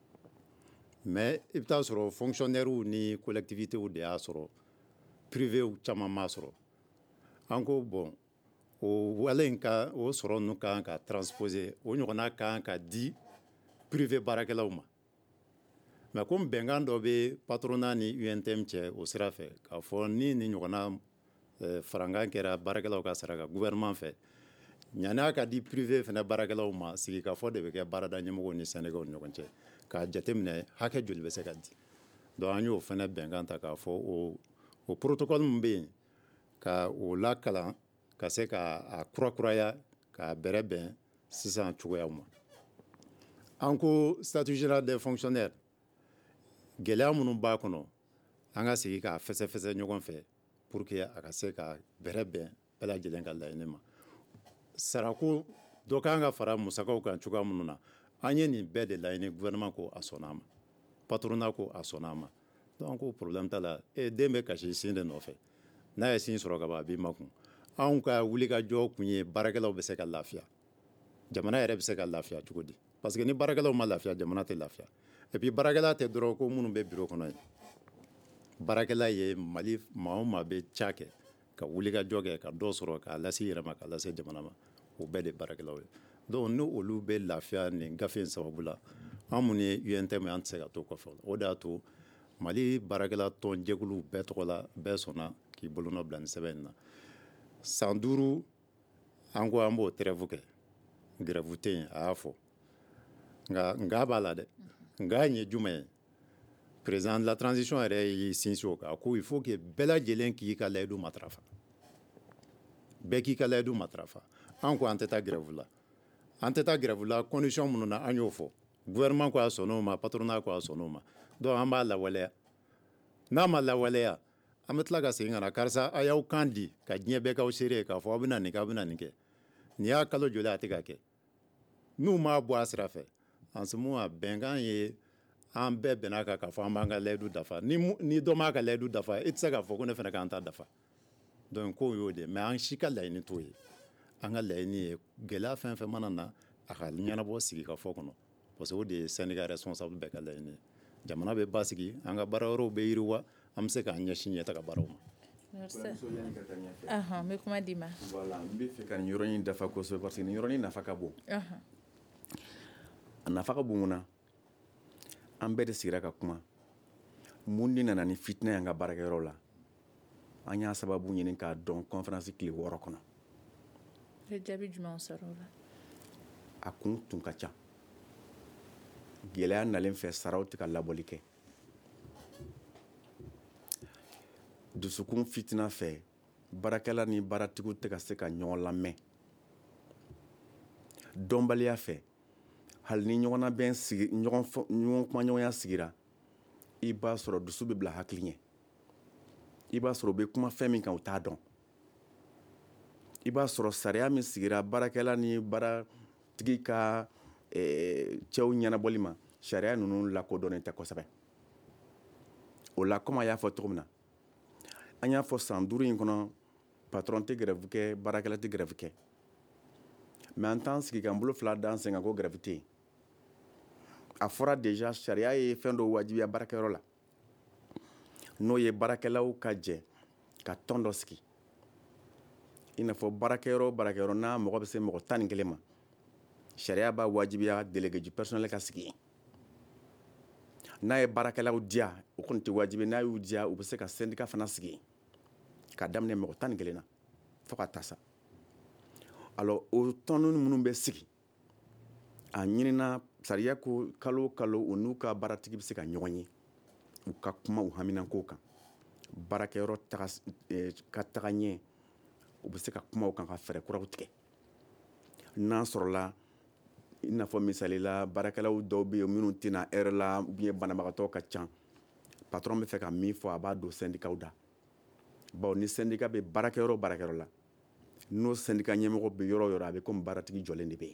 mais i bɛ taa sɔrɔ fonctionnaires ni collectivités de y'a sɔrɔ privé caman m'a sɔrɔ an ko bon o wale in ka o sɔrɔ ninnu ka kan ka transposer o ɲɔgɔnna ka kan ka di privé baarakɛlaw ma mais comme bɛnkan dɔ bɛ patronat ni U N T M cɛ o sira fɛ k'a fɔ ni nin ɲɔgɔnna farankan kɛra baarakɛlaw ka sara kan gouvernement fɛ ɲan'a ka di privé fana baarakɛlaw ma sigikafɔ de bɛ kɛ baarada ɲɛmɔgɔw ni syndicats ni ɲɔgɔn cɛ k'a jateminɛ hakɛ joli bɛ se ka di donc an y'o fana bɛnkan ta k'a fɔ o o protocole min bɛ yen ka o lakalan ka se k'a kurakuraya k'a bɛrɛ bɛn sisan cogoyaw ma an ko statut général des fonctionnaires gɛlɛya minnu b'a kɔnɔ an ka sigi k'a fɛsɛfɛsɛ ɲɔgɔn fɛ pour que a ka se ka bɛrɛ bɛn bɛɛ lajɛlen ka laɲini ma sarako dɔ kan ka fara musakaw kan cogoya minnu na an ye nin bɛɛ de laɲini gouvernement ko a sɔnn'a ma patronat ko a sɔnn'a ma donc ko problème t'a la e den bɛ kasi sin de nɔfɛ n'a ye sin sɔrɔ ka ban a b'i makun anw ka wulikajɔ kun ye baarakɛlaw bɛ se ka lafiya jamana yɛrɛ bɛ se ka lafiya cogo di parce que ni baarakɛlaw ma lafiya jamana tɛ lafiya et puis baarakɛla tɛ dɔrɔn ko minnu bɛ bureau kɔnɔ yen baarakɛla ye Mali maa o maa bɛ ca kɛ ka wulikajɔ kɛ ka dɔ sɔrɔ k'a lase i yɛrɛ ma k'a lase jamana ma o bɛɛ de baarakɛlaw ye donc ni olu bɛ lafiya nin gafe in sababu la an minnu ye U N T M an tɛ se ka to kɔfɛ o de y'a to Mali baarakɛla tɔn jɛkulu bɛɛ tɔgɔ la bɛɛ sɔnna k'i bolonɔ bila nin sɛbɛn in na san duuru an ko an b'o trêve kɛ grève tɛ yen a y'a fɔ nka nka b'a la dɛ nka nin ye jumɛn ye président de la transition yɛrɛ y'i sinsin o kan ko il faut que bɛɛ lajɛlen k'i ka layidu matarafa bɛɛ k'i ka layidu matarafa an ko an tɛ taa grève la an tɛ taa grève la condition minnu na an y'o fɔ gouvernement ko a sɔnn'o ma patronat ko a sɔnn'o ma donc an b'a lawaleya n'a ma lawaleya an bɛ tila ka segin ka na karisa a y'aw kan di ka diɲɛ bɛɛ k'aw seere ye k'a fɔ aw bɛna nin kɛ aw bɛna nin kɛ nin y'a kalo joli a tɛ ka kɛ n'u m'a bɔ a sira fɛ en ce moment bɛnkan ye an bɛɛ bɛn'a kan k'a fɔ an b'an ka layidu dafa ni ni dɔ m'a ka layidu dafa e tɛ se k'a fɔ ko ne fana k'an ta dafa donc ko y'o de mais an si ka laɲini t'o ye an ka laɲini ye gɛlɛya fɛn fɛn mana na a ka ɲɛnabɔ sigikafɔ kɔnɔ parce que o de ye syndicat responsable bɛɛ ka laɲini ye jamana bɛ basigi an ka baara yɔrɔw bɛ yiriwa an bɛ se k'an ɲɛsin ɲɛtaga baaraw ma. Ahan, n bɛ kuma d'i ma. Voilà, n bɛ fɛ ka nin yɔrɔnin dafa kosɛbɛ parce que nin yɔrɔnin nafa ka bon. A nafa ka bon mun na an bɛɛ de sigira ka kuma mun de nana ni fitinɛ y'an ka baarakɛyɔrɔ la an y'a sababu ɲini k'a dɔn conférence tile wɔɔrɔ kɔnɔ. I ye jaabi jumɛnw sɔrɔ o la? A kun tun ka ca gɛlɛya nalen fɛ saraw tɛ ka labɔli kɛ dusukun fitina fɛ baarakɛla ni baaratigiw tɛ ka se ka ɲɔgɔn lamɛn dɔnbaliya fɛ hali ni ɲɔgɔnna bɛn sigi ɲɔgɔn ɲɔgɔn kuma ɲɔgɔnya sigira i b'a sɔrɔ dusu bɛ bila hakili ɲɛ i b'a sɔrɔ u bɛ kuma fɛn min kan u t'a dɔn i b'a sɔrɔ sariya min sigira baarakɛla ni baaratigi ka cɛw ɲɛnabɔli ma sariya ninnu lakodɔnnen tɛ kosɛbɛ o la komi a y'a fɔ cogo min na an y'a fɔ san duuru in kɔnɔ patron tɛ grève kɛ baarakɛla tɛ grève kɛ mais an t'an sigi k'an bolo fila da an sen kan ko grève tɛ yen a fɔra déjà sariya ye fɛn dɔ wajibiya baarakɛyɔrɔ la n'o ye baarakɛlaw ka jɛ ka tɔn dɔ sigi i n'a fɔ baarakɛyɔrɔ o baarakɛyɔrɔ n'a mɔgɔ bɛ se mɔgɔ tan ni kelen ma sariya b'a wajibiya délégué du personnel ka sigi n'a ye baarakɛlaw diya o kɔni tɛ wajibi n'a y'u diya u bɛ se ka syndicat fana sigi ka daminɛ mɔgɔ tan ni kelen na fo ka taa sa alors o tɔnni minnu bɛ sigi a ɲinina sariya ko kalo o kalo u n'u ka baaratigi bɛ se ka ɲɔgɔn ye u ka kuma u haminanko kan baarakɛyɔrɔ taga ka taga ɲɛ u bɛ se ka kuma o kan ka fɛɛrɛ kuraw tigɛ n'a sɔrɔla i n'a fɔ misali la baarakɛlaw dɔw bɛ yen minnu tɛna heure la ou bien banabagatɔ ka ca patron bɛ fɛ ka min fɔ a b'a don syndicat da bawo ni syndicat bɛ baarakɛyɔrɔ o baarakɛyɔrɔ la n'o syndicat ɲɛmɔgɔ bɛ yɔrɔ o yɔrɔ a bɛ komi baaratigi jɔlen de bɛ yen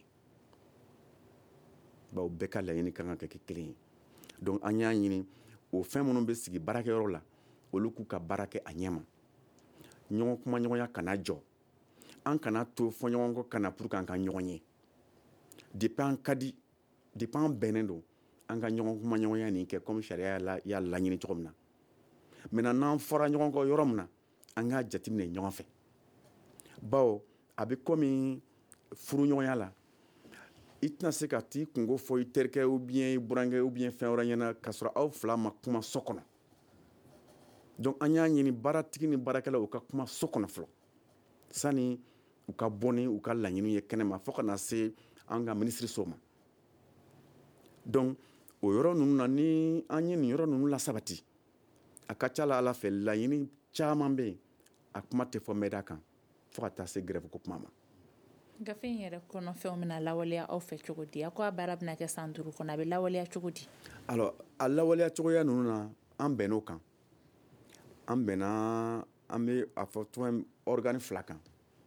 bawo bɛɛ ka laɲini ka kan ka kɛ kelen ye donc an y'a ɲini o fɛn minnu bɛ sigi baarakɛyɔrɔ la olu k'u ka baara kɛ a ɲɛma ɲɔgɔn kuma ɲɔgɔnya kana jɔ an kana to fɔ ɲɔgɔn kɔ kana pour que an ka ɲɔgɔn ye depuis an ka di depuis an bɛnnen don an ka ɲɔgɔn kuma ɲɔgɔnya nin kɛ comme sariya y'a laɲini cogo min na maintenant n'an fɔra ɲɔgɔn kɔ yɔrɔ min na an k'a jateminɛ ɲɔgɔn fɛ bawo a bɛ komi furuɲɔgɔnya la i tɛna se ka t'i kungo fɔ i terikɛ ou bien i burankɛ ou bien fɛn wɛrɛ ɲɛna k'a sɔrɔ aw fila ma kuma so kɔnɔ donc an y'a ɲini baaratigi ni baarakɛla u ka kuma so kɔnɔ fɔlɔ sani u ka bɔ ni u ka laɲini ye kɛnɛma fo ka na se an ka minisiriso ma donc o yɔrɔ ninnu na ni an ye nin yɔrɔ ninnu lasabati a ka ca la ala fɛ laɲini caman bɛ yen a kuma tɛ fɔ mɛda kan fo ka taa se grève ko kuma ma gafe in yɛrɛ kɔnɔ fɛnw bɛna lawaleya aw fɛ cogo di a ko a baara bɛna kɛ san duuru kɔnɔ a bɛ lawaleya cogo di alors a lawaleya cogoya ninnu na an bɛnn'o kan an bɛnna an bɛ a fɔ tɔn organe fila kan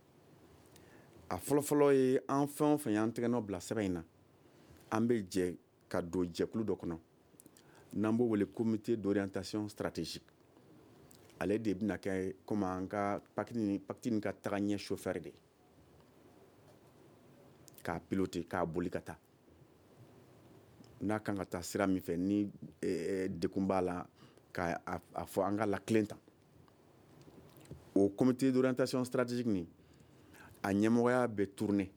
a fɔlɔfɔlɔ ye an fɛn o fɛn y'an tɛgɛnɔ bila sɛbɛn in na an bɛ jɛ ka don jɛkulu dɔ kɔnɔ n'an b'o wele comité d'orientation stratégique ale de bɛna kɛ komi an ka pakiti nin ka taga ɲɛ chauffeur de k'a piloter k'a boli ka taa n'a kan ka taa sira min fɛ ni dekun b'a la k'a fɔ an ka latilen ta o comité d'orientation stratégique nin a ɲɛmɔgɔya bɛ tourner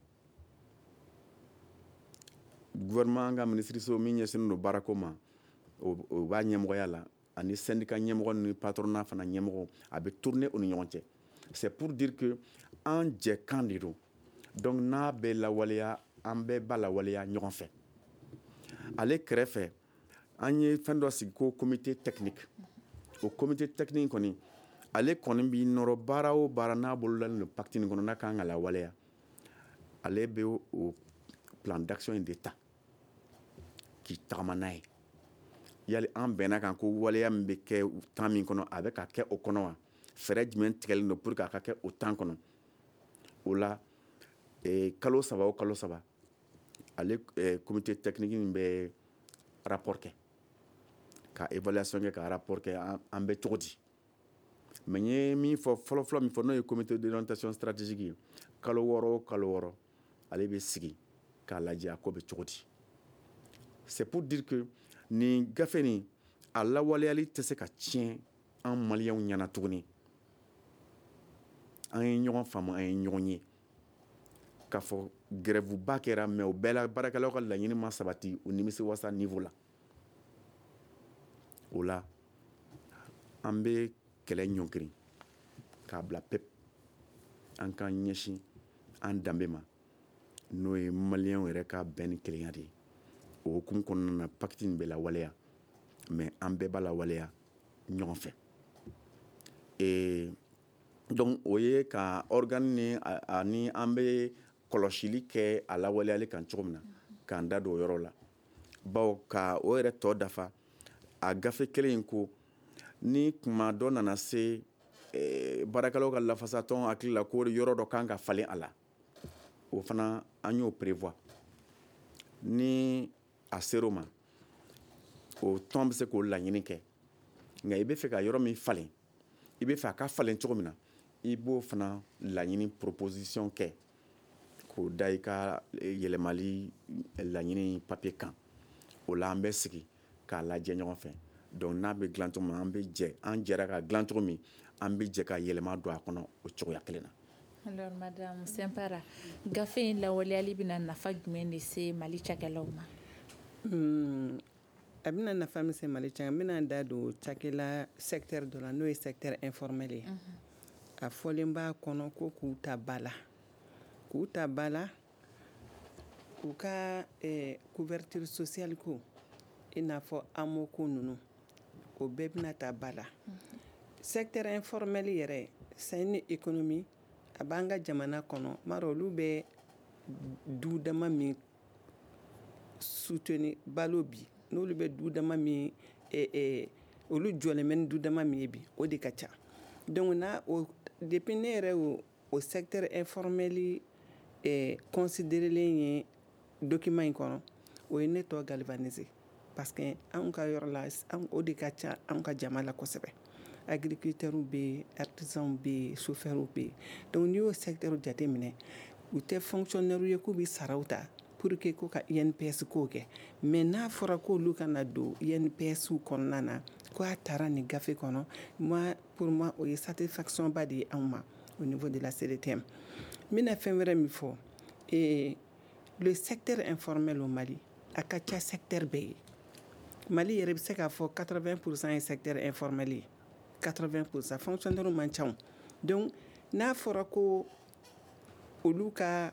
gouvernement ka minisiriso min ɲɛsinnen don baarako ma o b'a ɲɛmɔgɔya la ani syndicat ɲɛmɔgɔ ni patronat fana ɲɛmɔgɔ a bɛ tourner o ni ɲɔgɔn cɛ c'est pour dire que an jɛkan de don donc n'a bɛ lawaleya an bɛɛ b'a lawaleya ɲɔgɔn fɛ ale kɛrɛfɛ an ye fɛn dɔ sigi ko comité technique o comité technique kɔni ale kɔni b'i nɔrɔ baara o baara n'a bolodalen don pacte nin kɔnɔ n'a kan ka lawaleya ale bɛ o plan d'action in de ta k'i tagama n'a ye yali an bɛnna kan ko waleya min bɛ kɛ temps min kɔnɔ a bɛ ka kɛ o kɔnɔ wa fɛɛrɛ jumɛn tigɛlen don pour que a ka kɛ o temps kɔnɔ o la kalo saba o kalo saba ale comité technique in bɛ rapport kɛ ka évaluation kɛ ka rapport kɛ an bɛ cogo di mais n ye min fɔ fɔlɔfɔlɔ min fɔ n'o ye comité d'orientation stratégique ye kalo wɔɔrɔ o kalo wɔɔrɔ ale bɛ sigi k'a lajɛ a ko bɛ cogo di c'est pour dire que nin gafe nin a lawaleyali tɛ se ka tiɲɛ an maliyɛnw ɲɛna tuguni an ye ɲɔgɔn faamu an ye ɲɔgɔn ye k'a fɔ grève ba kɛra mais o bɛɛ la baarakɛlaw ka laɲini ma sabati o nimisi wasa niveau la o la an bɛ kɛlɛ ɲɔnkirin k'a bila pep an k'an ɲɛsin an danbe ma n'o ye maliyɛnw yɛrɛ ka bɛn ni kelenya de ye o hukumu kɔnɔna na pacte nin bɛ lawaleya mais an bɛɛ b'a lawaleya ɲɔgɔn fɛ donc o ye ka organe ni ani an bɛ kɔlɔsili kɛ a lawaleyali kan cogo min na k'an da don o yɔrɔ la bawo ka o yɛrɛ tɔ dafa a gafe kelen in ko ni kuma dɔ nana se baarakɛlaw ka lafasatɔn hakili la ko yɔrɔ dɔ kan ka falen a la o fana an y'o prévoir ni a ser'o ma o tɔn bɛ se k'o laɲini kɛ nka i bɛ fɛ ka yɔrɔ min falen i bɛ fɛ a ka falen cogo min na i b'o fana laɲini proposition kɛ k'o da i ka yɛlɛmali laɲini papier kan o la an bɛ sigi k'a lajɛ ɲɔgɔn fɛ donc n'a bɛ dilan cogo min an bɛ jɛ an jɛra ka dilan cogo min an bɛ jɛ ka yɛlɛma don a kɔnɔ o cogoya kelen na Alors madame Sempara, gafe in lawaleyali bɛna nafa jumɛn de se Mali cakɛlaw ma? Hmm, a bɛna nafa min se Mali cakɛ, n bɛna da don cakɛla secteur dɔ la n'o ye secteur informel ye. A fɔlen b'a kɔnɔ ko k'u ta ba la k'u ta ba la u ka eh, couverture sociale ko i n'a fɔ amo ko ninnu o bɛɛ bɛna ta ba la. Secteur informel yɛrɛ c'est une économie a b'an ka jamana kɔnɔ m'a dɔn olu bɛ du dama min soutenir balo bi n'olu bɛ du dama min eh, eh, olu jɔlen bɛ ni du dama min ye bi o de ka ca. Donc na o depuis ne yɛrɛ o o secteur informel eh, considérelen ye document in kɔnɔ o ye ne tɔ galvaniser parce que anw ka yɔrɔ la an- o de ka ca anw ka jama la kosɛbɛ. Agriculteurs bɛ yen, artisans bɛ yen, chauffeurs bɛ yen. Donc n'i y'o secteur jate minɛ u tɛ fonctionnaire ye k'u bɛ saraw ta pour que ko ka I N P S ko kɛ mais n'a fɔra k'olu kana don I N P S kɔnɔna na ko a taara nin gafe kɔnɔ moi pour moi o ye satisfaction ba de ye anw ma au niveau de la C D T M. n bɛna fɛn wɛrɛ min fɔ eh, le secteur informel au Mali a ka ca secteur bɛɛ ye. Mali yɛrɛ bɛ se k'a fɔ quatre-vingts pour cent ye secteur informel ye quatre-vingts pour cent fonctionnaire man ca o. Donc n'a fɔra ko olu ka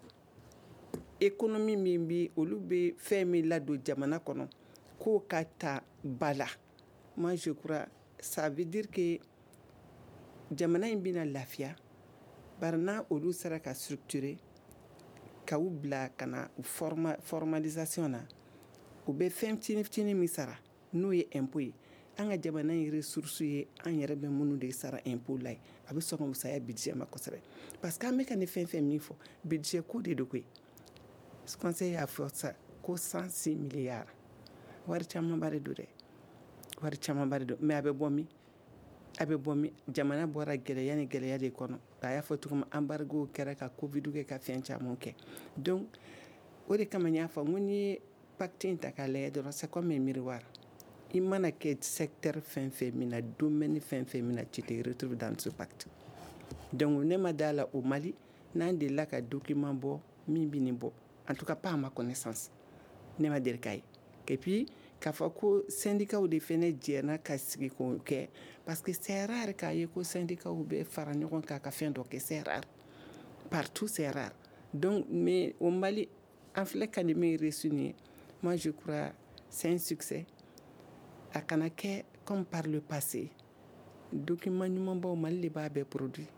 économie min bi olu bɛ fɛn min ladon jamana kɔnɔ k'o ka ta ba la moi je crois ça veut dire que jamana in bɛna lafiya bari n'a olu sera ka structurer ka u bila ka na forma, formalisation na u bɛ fɛn fitini fitini min sara n'o ye impôt ye an ka jamana in ressource ye an yɛrɛ bɛ minnu de sara impôt la ye a bɛ sɔn ka fisaya budget ma kosɛbɛ parce que an bɛ ka nin fɛn fɛn min fɔ budget ko de don koyi conseil y'a fɔ sa ko cent six milliards wari camanba de don dɛ wari camanba de don mais a bɛ bɔ min a bɛ bɔ min jamana bɔra gɛlɛya ni gɛlɛya de kɔnɔ a y'a fɔ cogo min embargo kɛra ka covid kɛ ka fɛn caman kɛ donc o de kama n y'a fɔ n ko n'i ye pacte in ta k'a lajɛ dɔrɔn c'est comme un miroir i mana kɛ secteur fɛn fɛn min na domaine fɛn fɛn min na tu te retrouves dans ce pacte donc ne ma da la o Mali n'an delila ka document bɔ min bɛ nin bɔ en tout cas pas à ma connaissance ne ma deli k'a ye et puis k'a fɔ ko syndicat de fɛnɛ jɛra ka sigi k'o kɛ parce que c'est rare k'a ye ko syndicat bɛ fara ɲɔgɔn kan ka fɛn dɔ kɛ c'est rare partout c'est rare donc mais au Mali an filɛ ka nin min reçu nin ye moi je crois c'est un succès a kana kɛ comme par le passé document ɲumanbaw Mali de b'a bɛɛ produit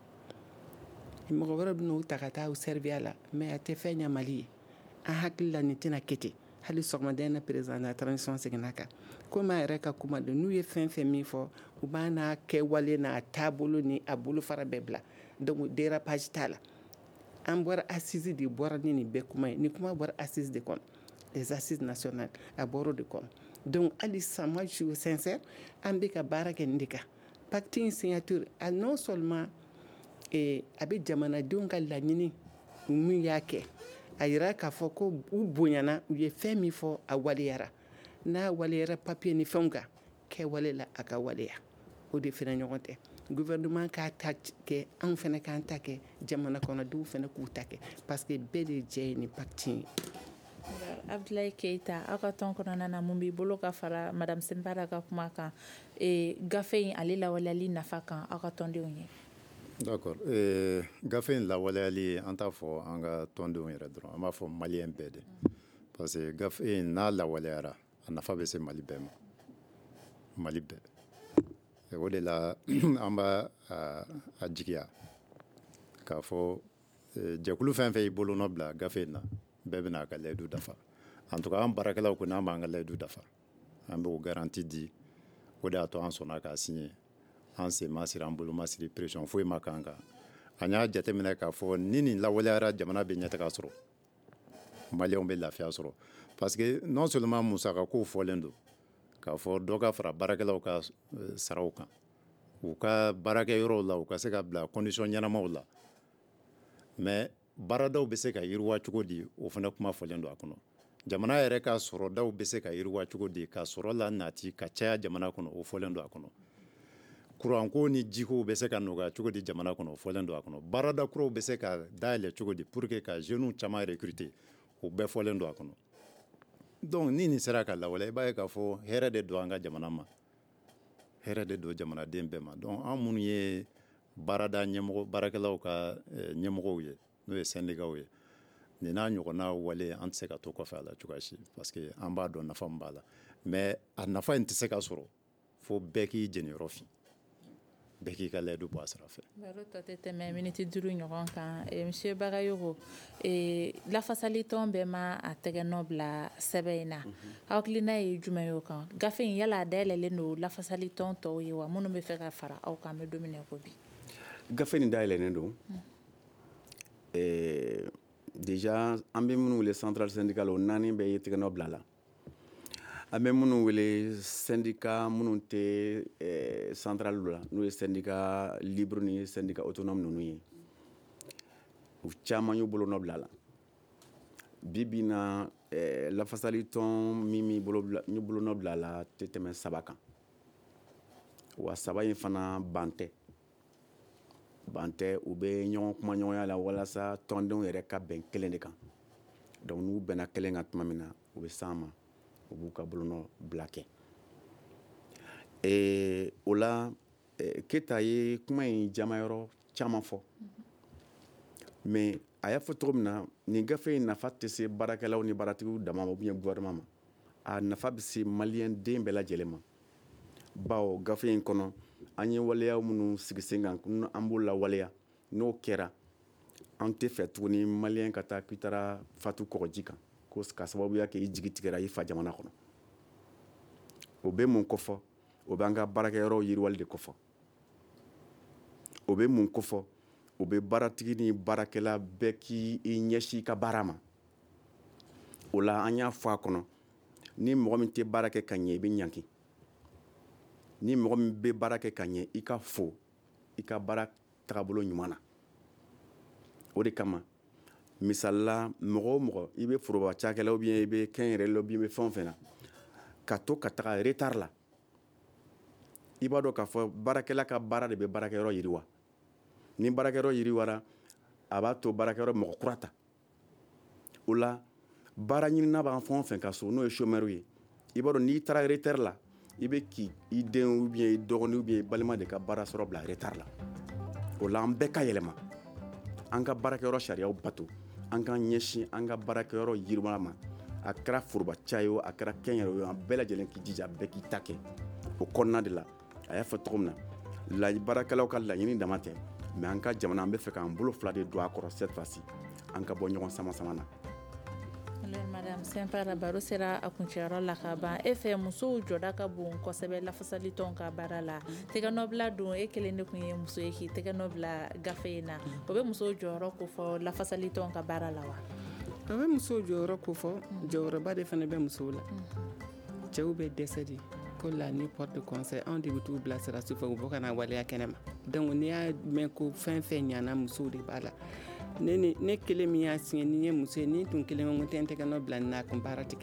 mɔgɔ wɛrɛ bɛ n'o ta ka taa o servir a la mais a tɛ fɛn ɲɛ Mali ye an hakili la nin tɛna kɛ ten hali sɔgɔmada in na président de la transition seginna kan komi a yɛrɛ ka kuma don n'u ye fɛn fɛn min fɔ u b'a n'a kɛwale n'a taabolo ni a bolofara bɛɛ bila donc dérapage t'a la an bɔra assise de bɔra ni nin bɛɛ kuma ye nin kuma bɔra assise de kɔnɔ les assises nationales a bɔra o de kɔnɔ donc hali sisan moi je suis sincère an bɛ ka baara kɛ nin de kan pacte in signature a non seulement eh, a bɛ jamanadenw ka laɲini min y'a kɛ a yira k'a fɔ ko u bonyana u ye fɛn min fɔ a waleyara n'a waleyara papier ni fɛnw kan kɛwale la a ka waleya o de fɛnɛ ɲɔgɔn tɛ gouvernement k'a ta kɛ anw fɛnɛ k'an ta kɛ jamana kɔnɔdenw fɛnɛ k'u ta kɛ parce que bɛɛ de jɛ ye nin pacte ye. Abdoulaye Keita aw ka tɔn kɔnɔna na mun b'i bolo ka fara madame Sempara ka kuma kan eh, gafe in ale lawaleyali nafa kan aw ka tɔndenw ye. D'accord eh, gafe in lawaleyali an t'a fɔ an ka tɔndenw yɛrɛ dɔrɔn an b'a fɔ maliyɛn bɛɛ de parce que gafe in n'a lawaleyara a nafa bɛ se Mali bɛɛ ma Mali bɛɛ o de la an b'a a, a jigiya k'a fɔ eh, jɛkulu fɛn fɛn y'i bolonɔ bila gafe in na bɛɛ bɛna a ka layidu dafa en tout cas an baarakɛlaw ko n'an b'an ka layidu dafa an b'o garanti di o de y'a to an sɔnna k'a signé an sen ma siri an bolo ma siri pression foyi ma k'an kan an y'a jateminɛ k'a fɔ ni nin lawaleyara jamana bɛ ɲɛtaga sɔrɔ maliyɛnw bɛ lafiya sɔrɔ parce que non seulement musaka kow fɔlen don k'a fɔ dɔ ka fara baarakɛlaw ka uh, saraw kan u ka baarakɛ yɔrɔw la u ka se ka bila condition ɲɛnamaw la mais baaradaw bɛ se ka yiriwa cogo di o fana kuma fɔlen don a kɔnɔ jamana yɛrɛ ka sɔrɔdaw bɛ se ka yiriwa cogo di ka sɔrɔ la nati ka caya jamana kɔnɔ o fɔlen don a kɔnɔ kuranko ni jiko bɛ se ka nɔgɔya cogo di jamana kɔnɔ fɔlen don a kɔnɔ baarada kuraw bɛ se ka dayɛlɛ cogo di pour que ka jeunes caman recruter o bɛɛ fɔlen don a kɔnɔ donc ni nin sera ka lawaleya i b'a ye k'a fɔ hɛrɛ de don an ka jamana ma hɛrɛ de don jamanaden bɛɛ ma donc an minnu ye baarada ɲɛmɔgɔ baarakɛlaw ka ɲɛmɔgɔw ye n'o ye syndicat ye nin n'a ɲɔgɔnna wale an tɛ se ka to kɔfɛ a la cogoya si parce que an b'a dɔn nafa min b'a la mais a nafa in tɛ se ka sɔrɔ fo bɛɛ k'i jeniyɔrɔ fin bɛɛ k'i ka layidu bɔ a sira fɛ. baro tɔ tɛ tɛmɛ miniti duuru ɲɔgɔn kan monsieur Bagayogo lafasali tɔn bɛɛ ma a tɛgɛ nɔ bila sɛbɛn in na hakilina ye jumɛn ye o kan gafe in yala a dayɛlɛlen don lafasali tɔn tɔw ye wa minnu bɛ fɛ ka fara aw kan an bɛ don min na ko bi. gafe nin dayɛlɛlen don déjà an bɛ minnu wele central syndical o naani bɛɛ ye tɛgɛ nɔ bila la an bɛ minnu wele syndicat minnu tɛ central la n'o ye syndicat libre ni syndicat autonome ninnu ye u caman y'u bolo nɔ bila la bi bi in na lafasali tɔn min y'u bolo nɔ bila la tɛ tɛmɛ saba kan wa saba in fana ban tɛ ban tɛ u bɛ ɲɔgɔn kuma ɲɔgɔnya la walasa tɔndenw yɛrɛ ka bɛn kelen de kan donc n'u bɛnna kelen kan tuma min na u bɛ s'an ma u b'u ka bolonɔ bila kɛ o la Keyita ye kuma in jamayɔrɔ caman fɔ mais a y'a fɔ cogo min na nin gafe in nafa tɛ se baarakɛlaw ni baaratigiw dama ma ou bien gouvernement ma a nafa bɛ se maliyɛn den bɛɛ lajɛlen ma bawo gafe in kɔnɔ an ye waleya minnu sigi sen kan an b'o lawaleya n'o kɛra an tɛ fɛ tuguni maliyɛn ka taa k'i taara fatu kɔgɔji kan ko ka sababuya kɛ i jigi tigɛra i fa jamana kɔnɔ o bɛ mun kɔfɔ o bɛ an ka baarakɛyɔrɔw yiriwali de kɔfɔ o bɛ mun kɔfɔ o bɛ baaratigi ni baarakɛla bɛɛ k'i ɲɛsin i ka baara ma o la an y'a fɔ a kɔnɔ ni mɔgɔ min tɛ baara kɛ ka ɲɛ i bɛ ɲanki ni mɔgɔ min bɛ baara kɛ ka ɲɛ i ka fo i ka baara tagabolo ɲuman na o de kama misalila mɔgɔ o mɔgɔ i bɛ foroba cakɛla ou bien i bɛ kɛnyɛrɛye la ou bien i bɛ fɛn o fɛn na ka to ka taga retard la i b'a dɔn k'a fɔ baarakɛla ka baara de bɛ baarakɛyɔrɔ yiriwa ni baarakɛyɔrɔ yiriwara a b'a to baarakɛyɔrɔ mɔgɔ kura ta o la baara ɲinina b'an fɛn o fɛn ka so n'o ye chômeur ye i b'a dɔn n'i taara retard la i bɛ k'i i den ou bien i dɔgɔnin ou bien i balima de ka baara sɔrɔ bila retard la o la an bɛɛ ka yɛlɛma an ka baarakɛyɔrɔ sariyaw bato an ka ɲɛsin an ka baarakɛyɔrɔ yiriwa ma a kɛra forobaca ye o a kɛra kɛnyɛrɛ ye an bɛɛ lajɛlen k'i jija bɛɛ k'i ta kɛ o kɔnɔna de la a y'a fɔ cogo min na la baarakɛlaw ka laɲini dama tɛ mais an ka jamana an bɛ fɛ k'an bolo fila de don a kɔrɔ cette fois-ci an ka bɔ ɲɔgɔn sama sama na. Alors madame Simpara baro sera a kuncɛyɔrɔ la ka ban e fɛ musow jɔda ka bon kosɛbɛ lafasali tɔn ka baara la tɛgɛnɔbila don e kelen de tun ye muso ye k'i tɛgɛnɔbila gafe in na o bɛ musow jɔyɔrɔ ko fɔ lafasali tɔn ka baara la wa. a bɛ musow jɔyɔrɔ ko fɔ jɔyɔrɔba de fana bɛ musow la cɛw bɛ dɛsɛ de ko la ni porte de conseil anw de bɛ t'u bilasira su fɛ u bɔ ka na waleya kɛnɛ ma donc n'i y'a mɛn ko fɛn fɛn ɲana musow de b'a la ne ne kelen min y'a signé ni ye muso ye ni tun kelen ko tɛ n tɛgɛ nɔ bila nin na a kun baara tigɛ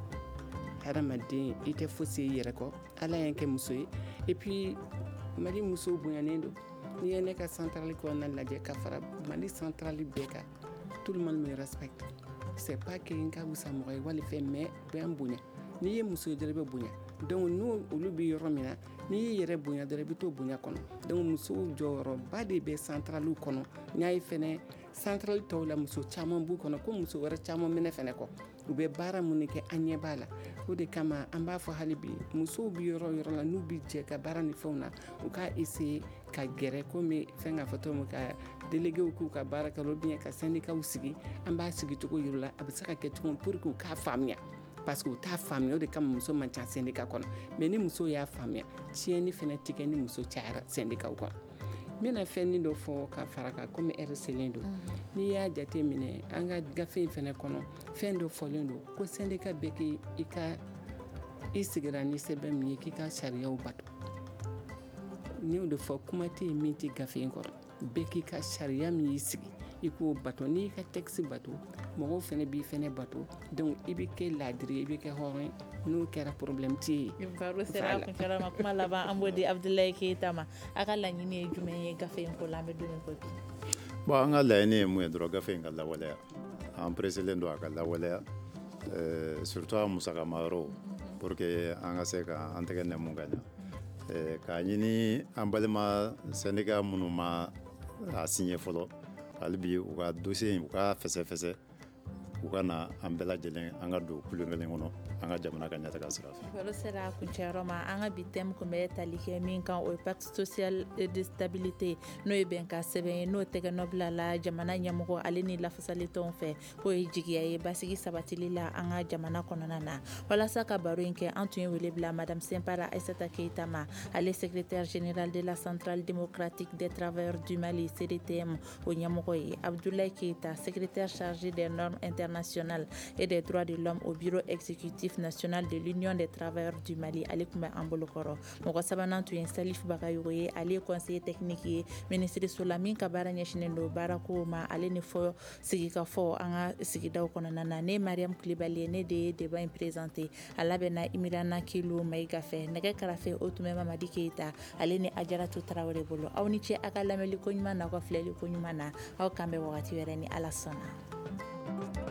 hadamaden i tɛ fosi i yɛrɛ kɔ ala y'an kɛ muso ye et puis mali musow bonyanen don n'i ye ne ka centrale kɔnɔna lajɛ ka fara mali centrale bɛɛ kan tout le monde me respecte c'est pas que n ka wusa mɔgɔ ye wali fɛn mais bɛ an bonya n'i ye muso ye dɔrɔn i bɛ bonya donc n'o olu bɛ yɔrɔ min na n'i y'i yɛrɛ bonya dɔrɔn i bɛ t'o bonya kɔnɔ donc musow jɔyɔrɔba de bɛ centrale kɔnɔ n y'a ye fɛnɛ centrale tɔw la muso caman b'u kɔnɔ ko muso wɛrɛ caman bɛ ne fɛnɛ kɔ u bɛ baara minnu kɛ an ɲɛ b'a la o de kama an b'a fɔ hali bi musow bɛ yɔrɔ o yɔrɔ la n'u bɛ jɛ ka baara ni fɛnw na u k'a essayer ka gɛrɛ komi fɛn k'a fɔ cogo min ka déléguéw k'u ka baara kɛ ou bien ka syndicats sigi an b'a sigi cogo yir'u la a bɛ se ka kɛ cogo min pour que u k'a faamuya parce que u t'a faamuya o de kama muso man ca syndicat kɔnɔ mais ni muso y'a faamuya tiɲɛni fɛnɛ tɛ kɛ ni muso cayara syndicat kɔnɔ n bɛna fɛnnin dɔ fɔ ka fara kan komi ɛri selen don n'i y'a jate minɛ an ka gafe in fɛnɛ kɔnɔ fɛn dɔ fɔlen don ko syndicat bɛɛ k'i ka i sigira ni sɛbɛn min ye k'i ka sariyaw bato n y'o de fɔ kuma tɛ yen min tɛ gafe in kɔrɔ bɛɛ k'i ka sariya min y'i sigi i k'o bato n'i ka texte bato mɔgɔw fɛnɛ b'i fɛnɛ bato donc i bɛ kɛ ladiri i bɛ kɛ hɔrɔn ye n'o kɛra problème ti ye baro sera kuncɛla ma kuma laban an b'o di Abdulaye Keyita ma a ka laɲini ye jumɛn ye gafe in ko la an bɛ don min ko bi bon an ka laɲini ye mun ye dɔrɔn gafe in ka lawaleya an presselen don a ka lawaleya euh, surtout a musakama yɔrɔ pour que an ka se ka an tɛgɛ nɛmu ka ɲa k'a ɲini an balima syndicat minnu ma a signé fɔlɔ hali bi u ka dossier in u ka fɛsɛfɛsɛ u ka na an bɛɛ lajɛlen an ka don kulon kelen kɔnɔ an ka jamana ka ɲɛtaga sira fɛ. Baro sera kuncɛyɔrɔ ma an ka bi thème kun bɛ tali kɛ min kan o ye pacte social de stabilité n'o ye bɛnkan sɛbɛn ye n'o tɛgɛ nɔ bila la jamana ɲɛmɔgɔ ale ni lafasali tɔnw fɛ k'o ye jigiya ye basigi sabatili la an ka jamana kɔnɔna na walasa ka baro in kɛ an tun ye wele bila madame Sɛnpara Aissata Keyita ma ale secrétaire général de la centrale démocratique des travailleurs du Mali C D T M o ɲɛmɔgɔ ye Abdoulaye Keyita secrétaire chargé des normes internationales et des droits de l'homme au bureau exécutif national de l'Union des travailleurs du Mali ale kun bɛ an bolo kɔrɔ mɔgɔ sabanan tun ye Salif Bagayogo ye ale ye conseiller technique ye ministre la min ka baara ɲɛsinen don baarako ma ale ni fɔ sigikafɔ an ka sigidaw kɔnɔna na ne Mariam Kulibali ye ne de ye débat in présenté a labɛnna Imirana Kilo Mayiga fɛ nɛgɛ karafe o tun bɛ Mamadi Keyita ale ni Ajaratu Tarawele bolo aw ni ce a ka lamɛnli ko ɲuman na aw ka filɛli ko ɲuman na aw kan bɛ wagati wɛrɛ ni Ala sɔnna.